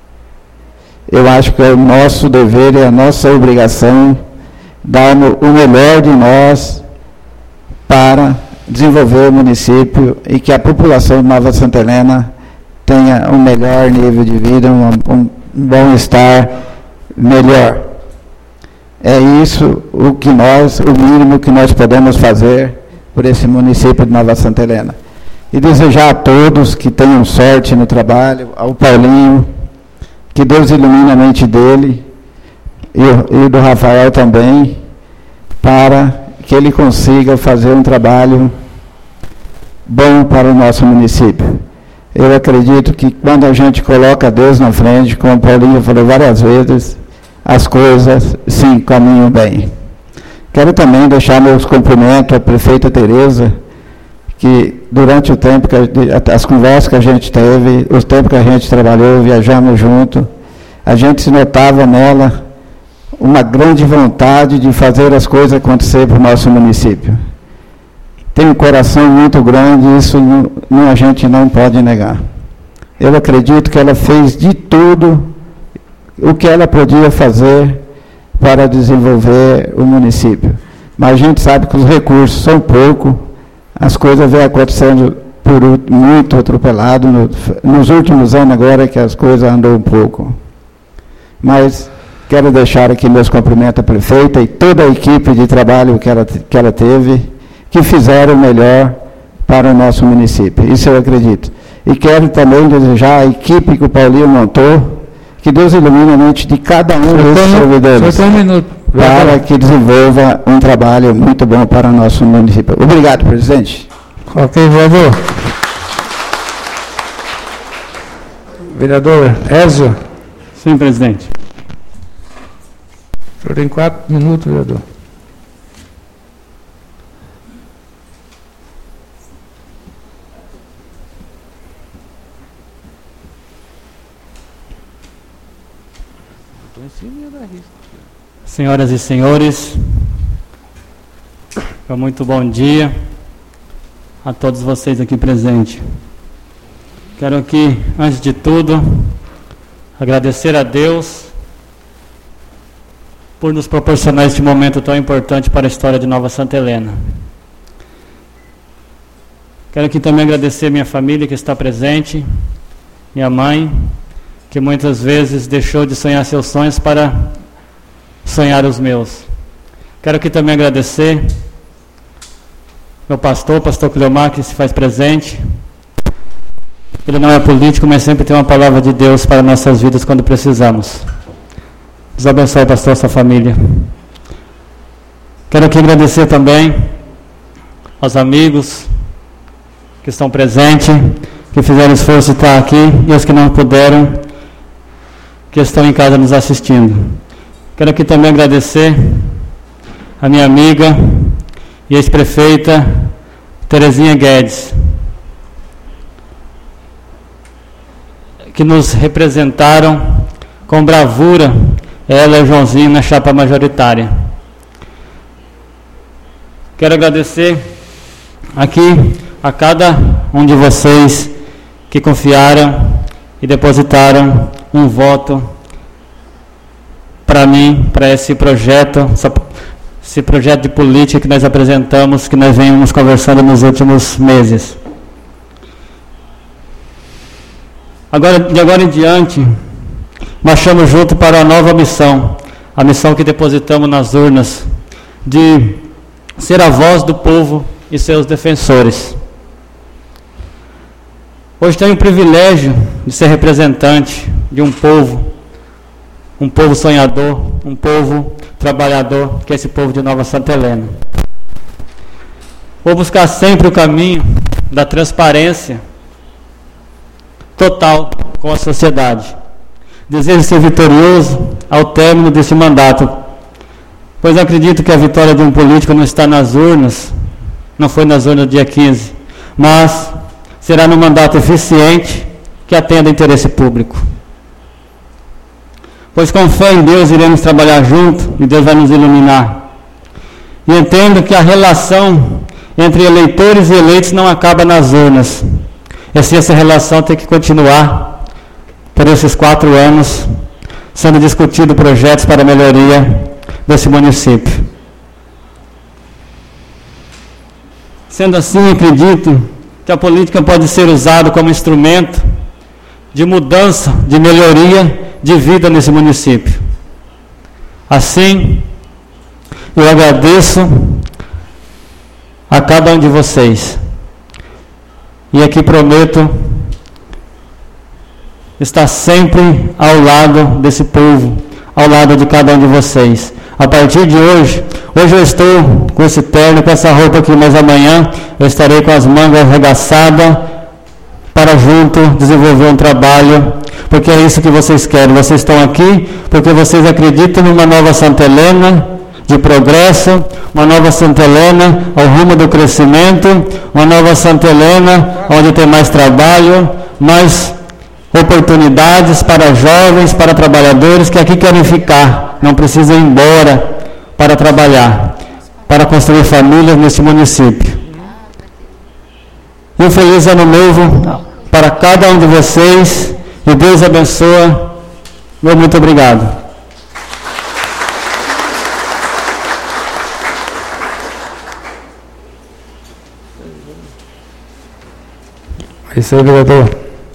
Eu acho que é o nosso dever e a nossa obrigação dar o melhor de nós para desenvolver o município e que a população de Nova Santa Helena tenha um melhor nível de vida, um, um bom-estar melhor. É isso o que nós, o mínimo que nós podemos fazer por esse município de Nova Santa Helena. E desejar a todos que tenham sorte no trabalho, ao Paulinho, que Deus ilumine a mente dele e, e do Rafael também, para que ele consiga fazer um trabalho bom para o nosso município. Eu acredito que quando a gente coloca Deus na frente, como o Paulinho falou várias vezes, as coisas sim caminham bem. Quero também deixar meus cumprimentos à prefeita Tereza, que durante o tempo, que a, as conversas que a gente teve, o tempo que a gente trabalhou, viajamos junto, a gente se notava nela uma grande vontade de fazer as coisas acontecer para o nosso município. Tem um coração muito grande, isso não, não, a gente não pode negar. Eu acredito que ela fez de tudo o que ela podia fazer para desenvolver o município. Mas a gente sabe que os recursos são poucos, as coisas vêm acontecendo por muito atropelado, no, nos últimos anos agora que as coisas andam um pouco. Mas quero deixar aqui meus cumprimentos à prefeita e toda a equipe de trabalho que ela, que ela teve, que fizeram o melhor para o nosso município. Isso eu acredito. E quero também desejar à equipe que o Paulinho montou, que Deus ilumine a mente de cada um desses servidores, um minuto, para que desenvolva um trabalho muito bom para o nosso município. Obrigado, presidente. Ok, vereador. Vereador Ézio. Sim, presidente. O senhor tem quatro minutos, vereador. Senhoras e senhores, muito bom dia a todos vocês aqui presentes. Quero aqui, antes de tudo, agradecer a Deus por nos proporcionar este momento tão importante para a história de Nova Santa Helena. Quero aqui também agradecer minha família que está presente, minha mãe, que muitas vezes deixou de sonhar seus sonhos para sonhar os meus. Quero aqui também agradecer meu pastor, pastor Cleomar, que se faz presente. Ele não é político, mas sempre tem uma palavra de Deus para nossas vidas quando precisamos. Deus abençoe, pastor, sua família. Quero aqui agradecer também aos amigos que estão presentes, que fizeram esforço de estar aqui, e os que não puderam, que estão em casa nos assistindo. Quero aqui também agradecer a minha amiga e ex-prefeita Terezinha Guedes, que nos representaram com bravura, ela e o Joãozinho, na chapa majoritária. Quero agradecer aqui a cada um de vocês que confiaram e depositaram um voto para mim, para esse projeto, esse projeto de política que nós apresentamos, que nós venhamos conversando nos últimos meses. Agora, de agora em diante, marchamos junto para a nova missão, a missão que depositamos nas urnas, de ser a voz do povo e seus defensores. Hoje tenho o privilégio de ser representante de um povo, um povo sonhador, um povo trabalhador, que é esse povo de Nova Santa Helena. Vou buscar sempre o caminho da transparência total com a sociedade. Desejo ser vitorioso ao término desse mandato, pois acredito que a vitória de um político não está nas urnas, não foi nas urnas do dia quinze, mas será no mandato eficiente que atenda ao interesse público. Pois com fé em Deus iremos trabalhar junto e Deus vai nos iluminar. E entendo que a relação entre eleitores e eleitos não acaba nas urnas. Essa, essa relação tem que continuar por esses quatro anos, sendo discutido projetos para a melhoria desse município. Sendo assim, acredito que a política pode ser usada como instrumento de mudança, de melhoria de vida nesse município. Assim, eu agradeço a cada um de vocês. E aqui prometo estar sempre ao lado desse povo, ao lado de cada um de vocês. A partir de hoje, hoje eu estou com esse terno, com essa roupa aqui, mas amanhã eu estarei com as mangas arregaçadas para junto desenvolver um trabalho, porque é isso que vocês querem. Vocês estão aqui porque vocês acreditam numa nova Santa Helena de progresso, uma nova Santa Helena ao rumo do crescimento, uma nova Santa Helena onde tem mais trabalho, mais oportunidades para jovens, para trabalhadores que aqui querem ficar, não precisam ir embora para trabalhar, para construir famílias neste município. Um feliz ano novo para cada um de vocês e Deus abençoe. Meu muito obrigado. É isso aí, vereador.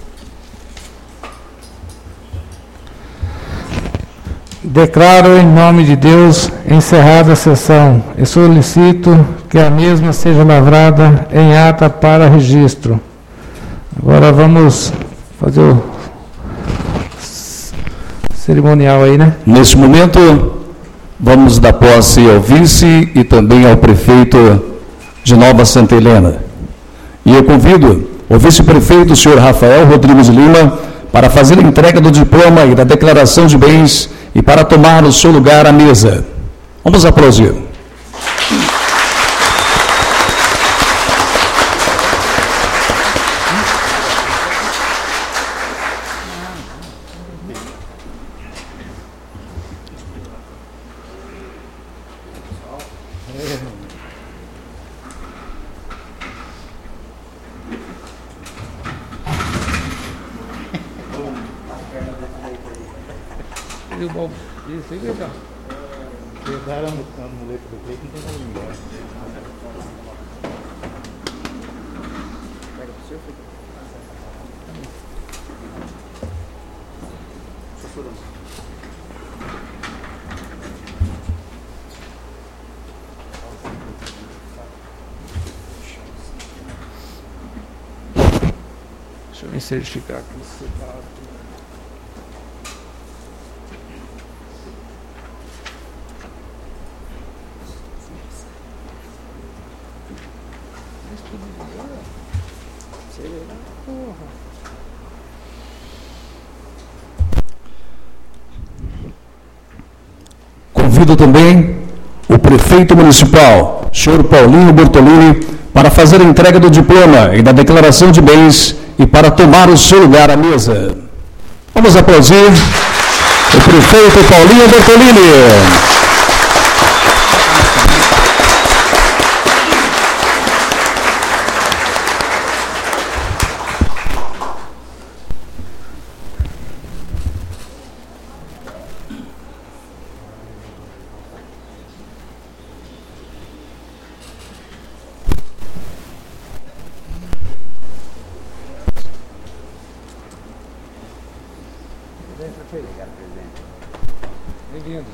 Declaro em nome de Deus encerrada a sessão e solicito que a mesma seja lavrada em ata para registro. Agora vamos fazer o cerimonial aí, né? Neste momento, vamos dar posse ao vice e também ao prefeito de Nova Santa Helena. E eu convido o vice-prefeito, o senhor Rafael Rodrigues Lima, para fazer a entrega do diploma e da declaração de bens e para tomar o seu lugar à mesa. Vamos aplaudir. Isso aí, legal. Pegaram a muleta do peito, não tem como ir embora. Pega pro seu, filho. Deixa eu me certificar aqui separado. Convido também o prefeito municipal, senhor Paulinho Bortolini, para fazer a entrega do diploma e da declaração de bens e para tomar o seu lugar à mesa. Vamos aplaudir o prefeito Paulinho Bortolini. Bem-vindo.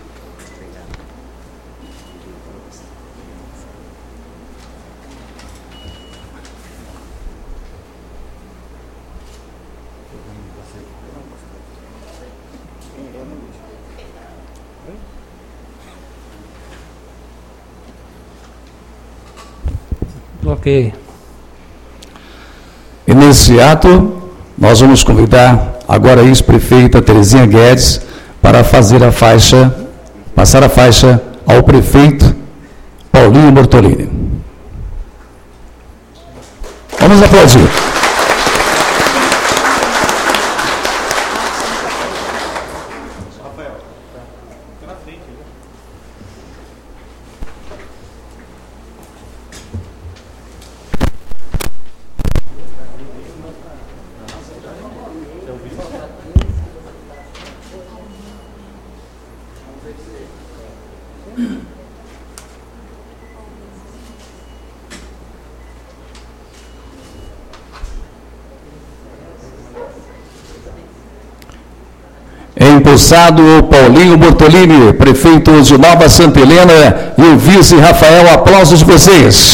Ok. E nesse ato, nós vamos convidar agora a ex-prefeita Terezinha Guedes para fazer a faixa, passar a faixa ao prefeito Paulinho Bortolini. Vamos aplaudir. Empossado o Paulinho Bortolini, prefeito de Nova Santa Helena, e o vice Rafael. Aplausos de vocês.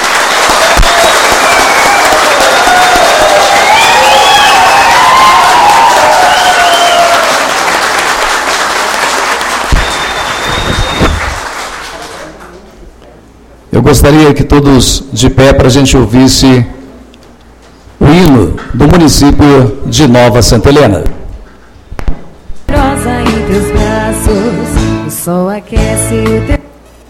Eu gostaria que todos de pé para a gente ouvisse o hino do município de Nova Santa Helena. Rosa em teus braços, o sol aquece o teu.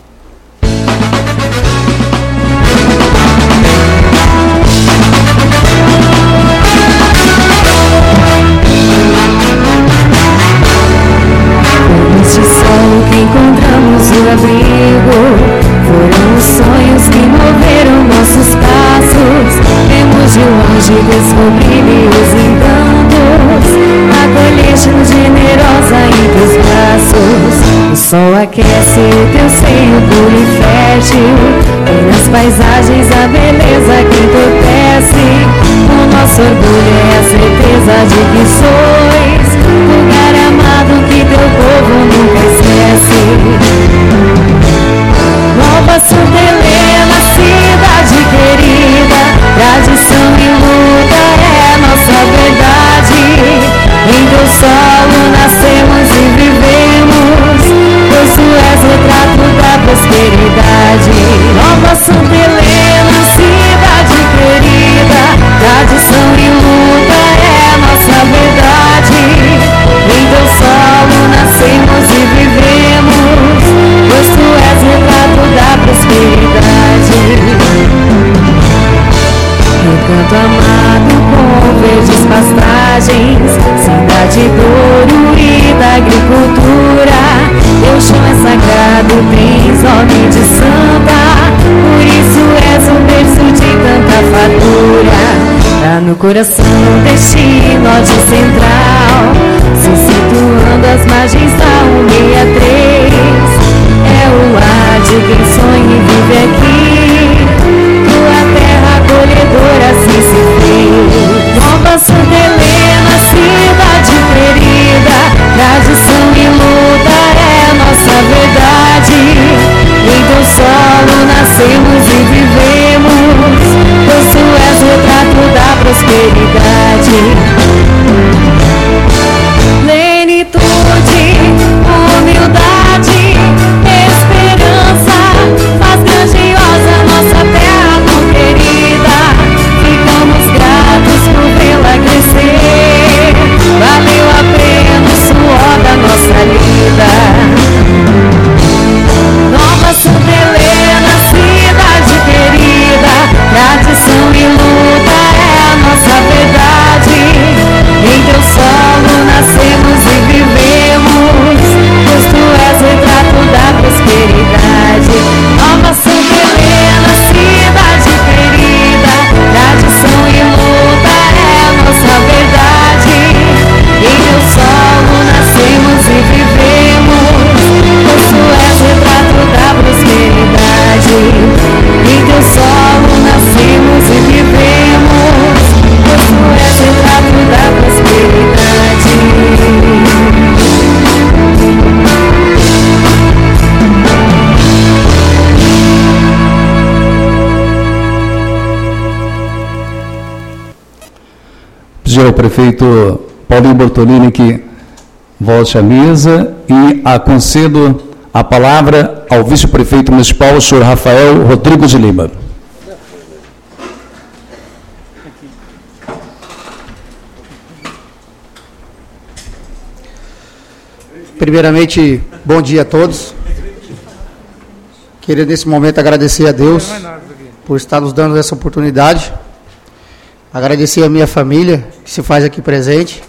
Neste sol que encontramos o abrigo, foram os sonhos que moveram nossos passos. Vemos de longe descobrir os encantos, acolheste-nos generosa em teus braços. O sol aquece o teu seio puro e fértil, e nas paisagens a beleza que entorpece. O nosso orgulho é a certeza de que sois lugar amado que teu povo nunca esquece. Nova Santa Helena, cidade querida, tradição e luta é nossa verdade. Em teu solo nascemos e vivemos, pois tu és retrato da prosperidade. Nova Santa Helena, cidade querida, tradição e luta é nossa verdade. Em teu solo nascemos e vivemos, pois tu és retrato da prosperidade. Recanto amado com verdes pastagens, cidade do ouro e da agricultura. Teu chão é sagrado, tens ordem de santa, por isso és o berço de tanta fartura. Tá no coração deste norte central, se situando às margens da cento e sessenta e três. É o ar de quem sonha e vive aqui, tua terra acolhedora assim se fez. Nova Santa Helena, cidade querida, tradição e luta é nossa verdade. Em teu solo nascemos e vivemos, pois tu és retrato da prosperidade. Plenitude, humildade, esperança, faz grandiosa nossa terra tão querida. Ficamos gratos por vê-la crescer, valeu a pena o suor da nossa vida. Nova Santa Helena, cidade querida, tradição e luta é a nossa verdade. Em teu solo nascemos e vivemos, pois tu és retrato da prosperidade. Nova Santa Helena, cidade querida, tradição e luta é a nossa verdade. Em teu solo nascemos e vivemos, pois tu és retrato da prosperidade. Em teu solo nascemos e vivemos, pois tu és retrato da prosperidade. Pedir ao prefeito Paulinho Bortolini que volte à mesa e aconcedo a palavra ao vice-prefeito municipal, o senhor Rafael Rodrigo de Lima. Primeiramente, bom dia a todos. Queria nesse momento agradecer a Deus por estar nos dando essa oportunidade. Agradecer a minha família que se faz aqui presente.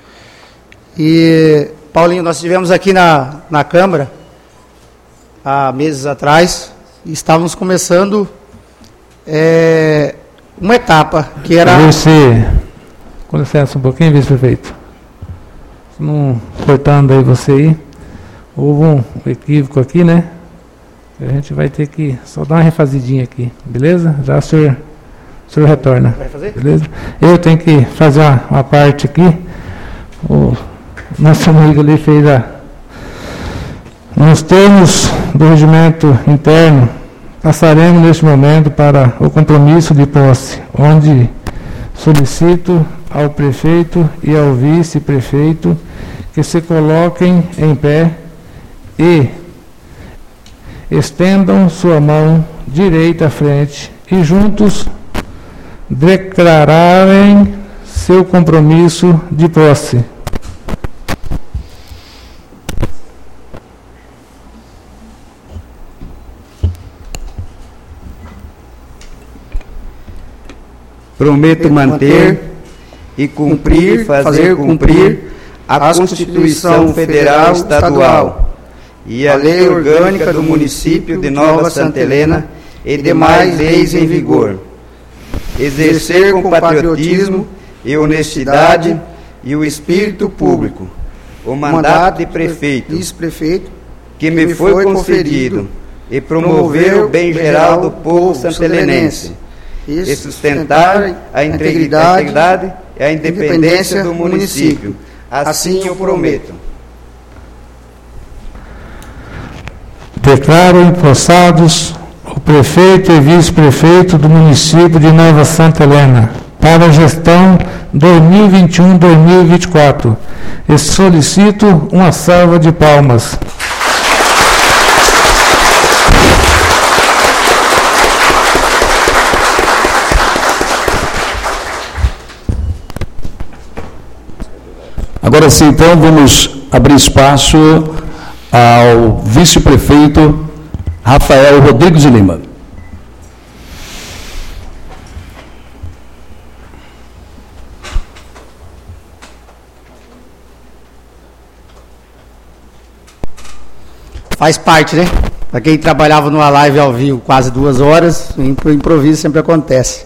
E, Paulinho, nós estivemos aqui na, na Câmara há meses atrás e estávamos começando é, uma etapa que era... Você, com licença um pouquinho, vice-prefeito. Não cortando aí você aí. Houve um equívoco aqui, né? A gente vai ter que só dar uma refazidinha aqui, beleza? Já o senhor, o senhor retorna. Vai fazer? Beleza? Eu tenho que fazer uma, uma parte aqui. O nosso amigo ali fez a... Nos termos do regimento interno, passaremos neste momento para o compromisso de posse, onde solicito ao prefeito e ao vice-prefeito que se coloquem em pé e estendam sua mão direita à frente e juntos declararem seu compromisso de posse. Prometo manter e cumprir, fazer cumprir a Constituição Federal Estadual e a Lei Orgânica do Município de Nova Santa Helena e demais leis em vigor. Exercer com patriotismo e honestidade e o espírito público o mandato de prefeito, vice-prefeito que me foi concedido e promover o bem geral do povo santelenense e sustentar a integridade, integridade e a independência do município. Assim eu prometo. Declaro empossados o prefeito e vice-prefeito do município de Nova Santa Helena para a gestão dois mil e vinte e um a dois mil e vinte e quatro. E solicito uma salva de palmas. Agora sim, então, vamos abrir espaço ao vice-prefeito Rafael Rodrigues de Lima. Faz parte, né? Para quem trabalhava numa live ao vivo quase duas horas, o improviso sempre acontece.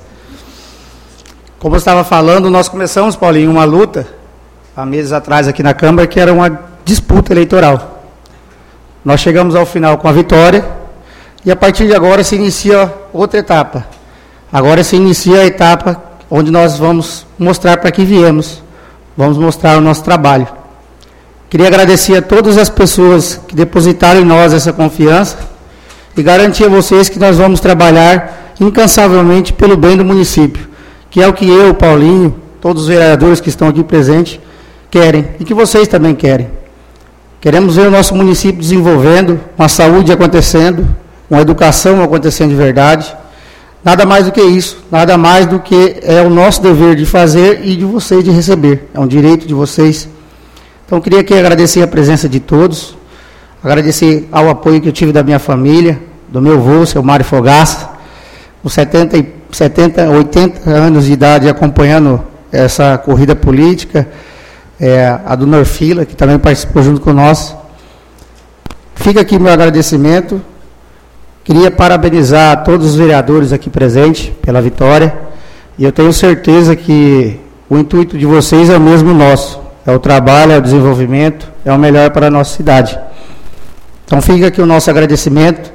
Como eu estava falando, nós começamos, Paulinho, uma luta há meses atrás aqui na Câmara, que era uma disputa eleitoral. Nós chegamos ao final com a vitória e a partir de agora se inicia outra etapa. Agora se inicia a etapa onde nós vamos mostrar para que viemos, vamos mostrar o nosso trabalho. Queria agradecer a todas as pessoas que depositaram em nós essa confiança e garantir a vocês que nós vamos trabalhar incansavelmente pelo bem do município, que é o que eu, Paulinho, todos os vereadores que estão aqui presentes, querem e que vocês também querem. Queremos ver o nosso município desenvolvendo, uma saúde acontecendo, uma educação acontecendo de verdade. Nada mais do que isso, nada mais do que é o nosso dever de fazer e de vocês de receber. É um direito de vocês. Então, queria aqui agradecer a presença de todos, agradecer ao apoio que eu tive da minha família, do meu avô, seu Mário Fogaça, com setenta, setenta, oitenta anos de idade acompanhando essa corrida política, é, a do Norfila, que também participou junto com nós. Fica aqui meu agradecimento. Queria parabenizar todos os vereadores aqui presentes pela vitória, e eu tenho certeza que o intuito de vocês é o mesmo nosso. É o trabalho, é o desenvolvimento, é o melhor para a nossa cidade. Então fica aqui o nosso agradecimento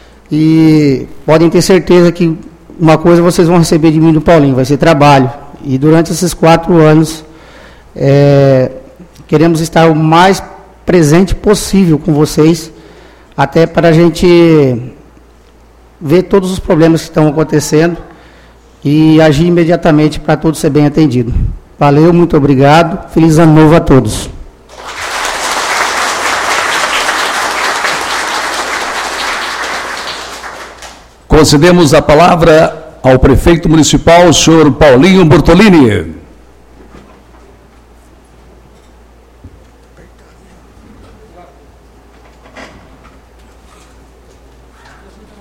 e podem ter certeza que uma coisa vocês vão receber de mim do Paulinho, vai ser trabalho. E durante esses quatro anos, é, queremos estar o mais presente possível com vocês, até para a gente ver todos os problemas que estão acontecendo e agir imediatamente para todos ser bem atendido. Valeu, muito obrigado. Feliz ano novo a todos. Concedemos a palavra ao prefeito municipal, o senhor Paulinho Bortolini.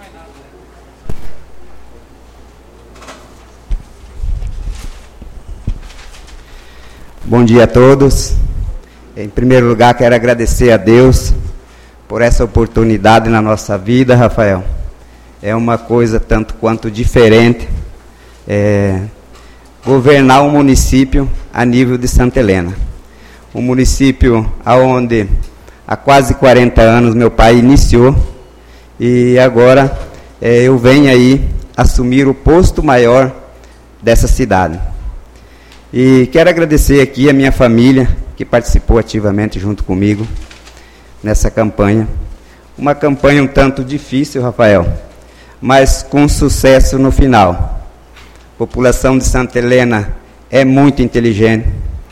Bom dia a todos. Em primeiro lugar, quero agradecer a Deus por essa oportunidade na nossa vida, Rafael. É uma coisa tanto quanto diferente é, governar um município a nível de Santa Helena. Um município onde há quase quarenta anos meu pai iniciou e agora é, eu venho aí assumir o posto maior dessa cidade. E quero agradecer aqui a minha família, que participou ativamente junto comigo nessa campanha. Uma campanha um tanto difícil, Rafael, mas com sucesso no final. A população de Santa Helena é muito inteligente,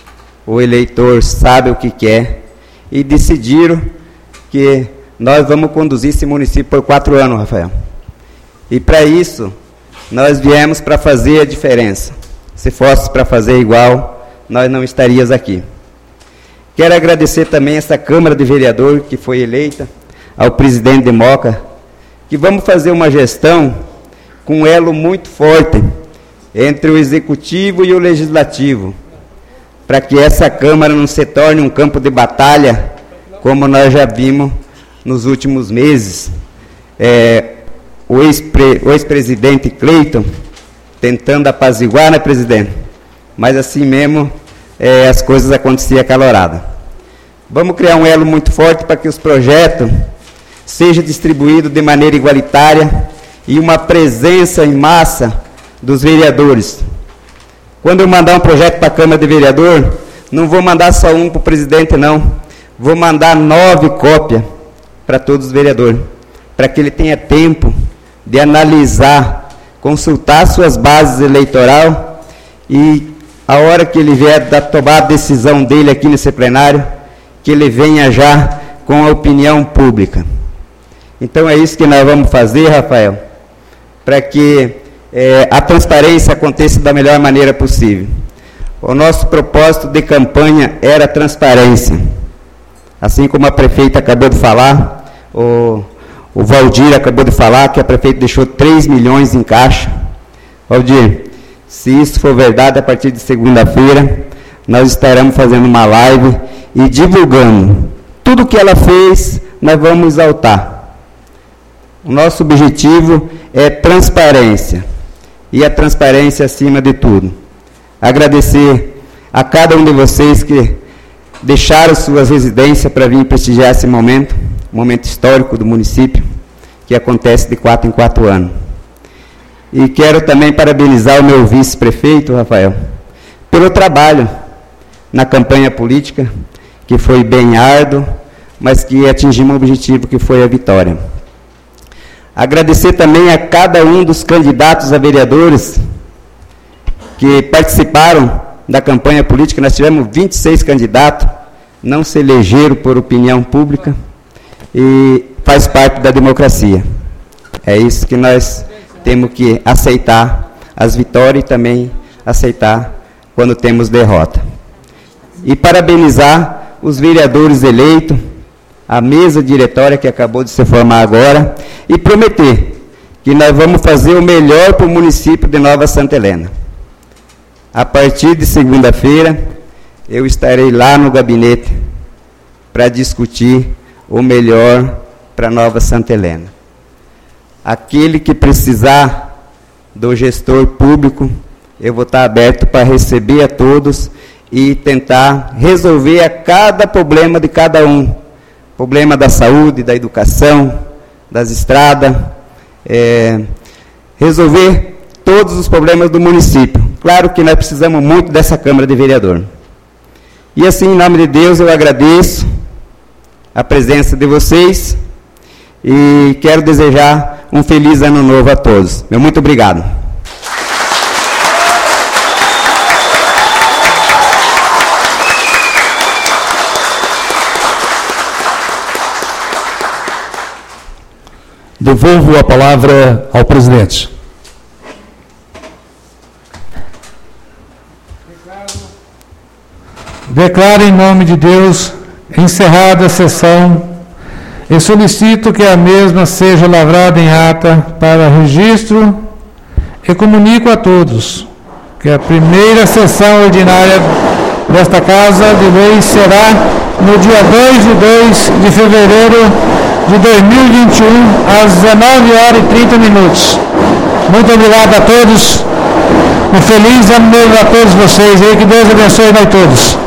o eleitor sabe o que quer e decidiram que nós vamos conduzir esse município por quatro anos, Rafael. E para isso, nós viemos para fazer a diferença. Se fosse para fazer igual, nós não estaríamos aqui. Quero agradecer também essa Câmara de Vereador que foi eleita, ao presidente de Moca, que vamos fazer uma gestão com um elo muito forte entre o Executivo e o Legislativo, para que essa Câmara não se torne um campo de batalha, como nós já vimos nos últimos meses. É, o ex-pre, o ex-presidente Cleiton tentando apaziguar, né, presidente? Mas assim mesmo, é, as coisas aconteciam acaloradas. Vamos criar um elo muito forte para que os projetos sejam distribuídos de maneira igualitária e uma presença em massa dos vereadores. Quando eu mandar um projeto para a Câmara de Vereador, não vou mandar só um para o presidente, não. Vou mandar nove cópias para todos os vereadores, para que ele tenha tempo de analisar, consultar suas bases eleitoral e a hora que ele vier da tomar a decisão dele aqui nesse plenário, que ele venha já com a opinião pública. Então é isso que nós vamos fazer, Rafael, para que é, a transparência aconteça da melhor maneira possível. O nosso propósito de campanha era transparência. Assim como a prefeita acabou de falar, o O Valdir acabou de falar que a prefeita deixou três milhões em caixa. Valdir, se isso for verdade, a partir de segunda-feira, nós estaremos fazendo uma live e divulgando tudo o que ela fez, nós vamos exaltar. O nosso objetivo é transparência, e a transparência acima de tudo. Agradecer a cada um de vocês que deixaram suas residências para vir prestigiar esse momento, momento histórico do município, que acontece de quatro em quatro anos. E quero também parabenizar o meu vice-prefeito, Rafael, pelo trabalho na campanha política, que foi bem árduo, mas que atingimos um objetivo, que foi a vitória. Agradecer também a cada um dos candidatos a vereadores que participaram da campanha política. Nós tivemos vinte e seis candidatos, não se elegeram por opinião pública, e faz parte da democracia. É isso que nós temos que aceitar as vitórias e também aceitar quando temos derrota. E parabenizar os vereadores eleitos, a mesa diretória que acabou de se formar agora, e prometer que nós vamos fazer o melhor para o município de Nova Santa Helena. A partir de segunda-feira, eu estarei lá no gabinete para discutir o melhor para Nova Santa Helena. Aquele que precisar do gestor público, eu vou estar aberto para receber a todos e tentar resolver a cada problema de cada um. Problema da saúde, da educação, das estradas, é, resolver todos os problemas do município. Claro que nós precisamos muito dessa Câmara de Vereador. E assim, em nome de Deus, eu agradeço a presença de vocês e quero desejar um feliz ano novo a todos. Meu muito obrigado. Devolvo a palavra ao presidente. Declaro em nome de Deus encerrada a sessão e solicito que a mesma seja lavrada em ata para registro e comunico a todos que a primeira sessão ordinária desta Casa de Leis será no dia dois de dois de fevereiro de dois mil e vinte e um, às dezenove horas e trinta minutos. Muito obrigado a todos. Um feliz ano novo a todos vocês e que Deus abençoe nós todos.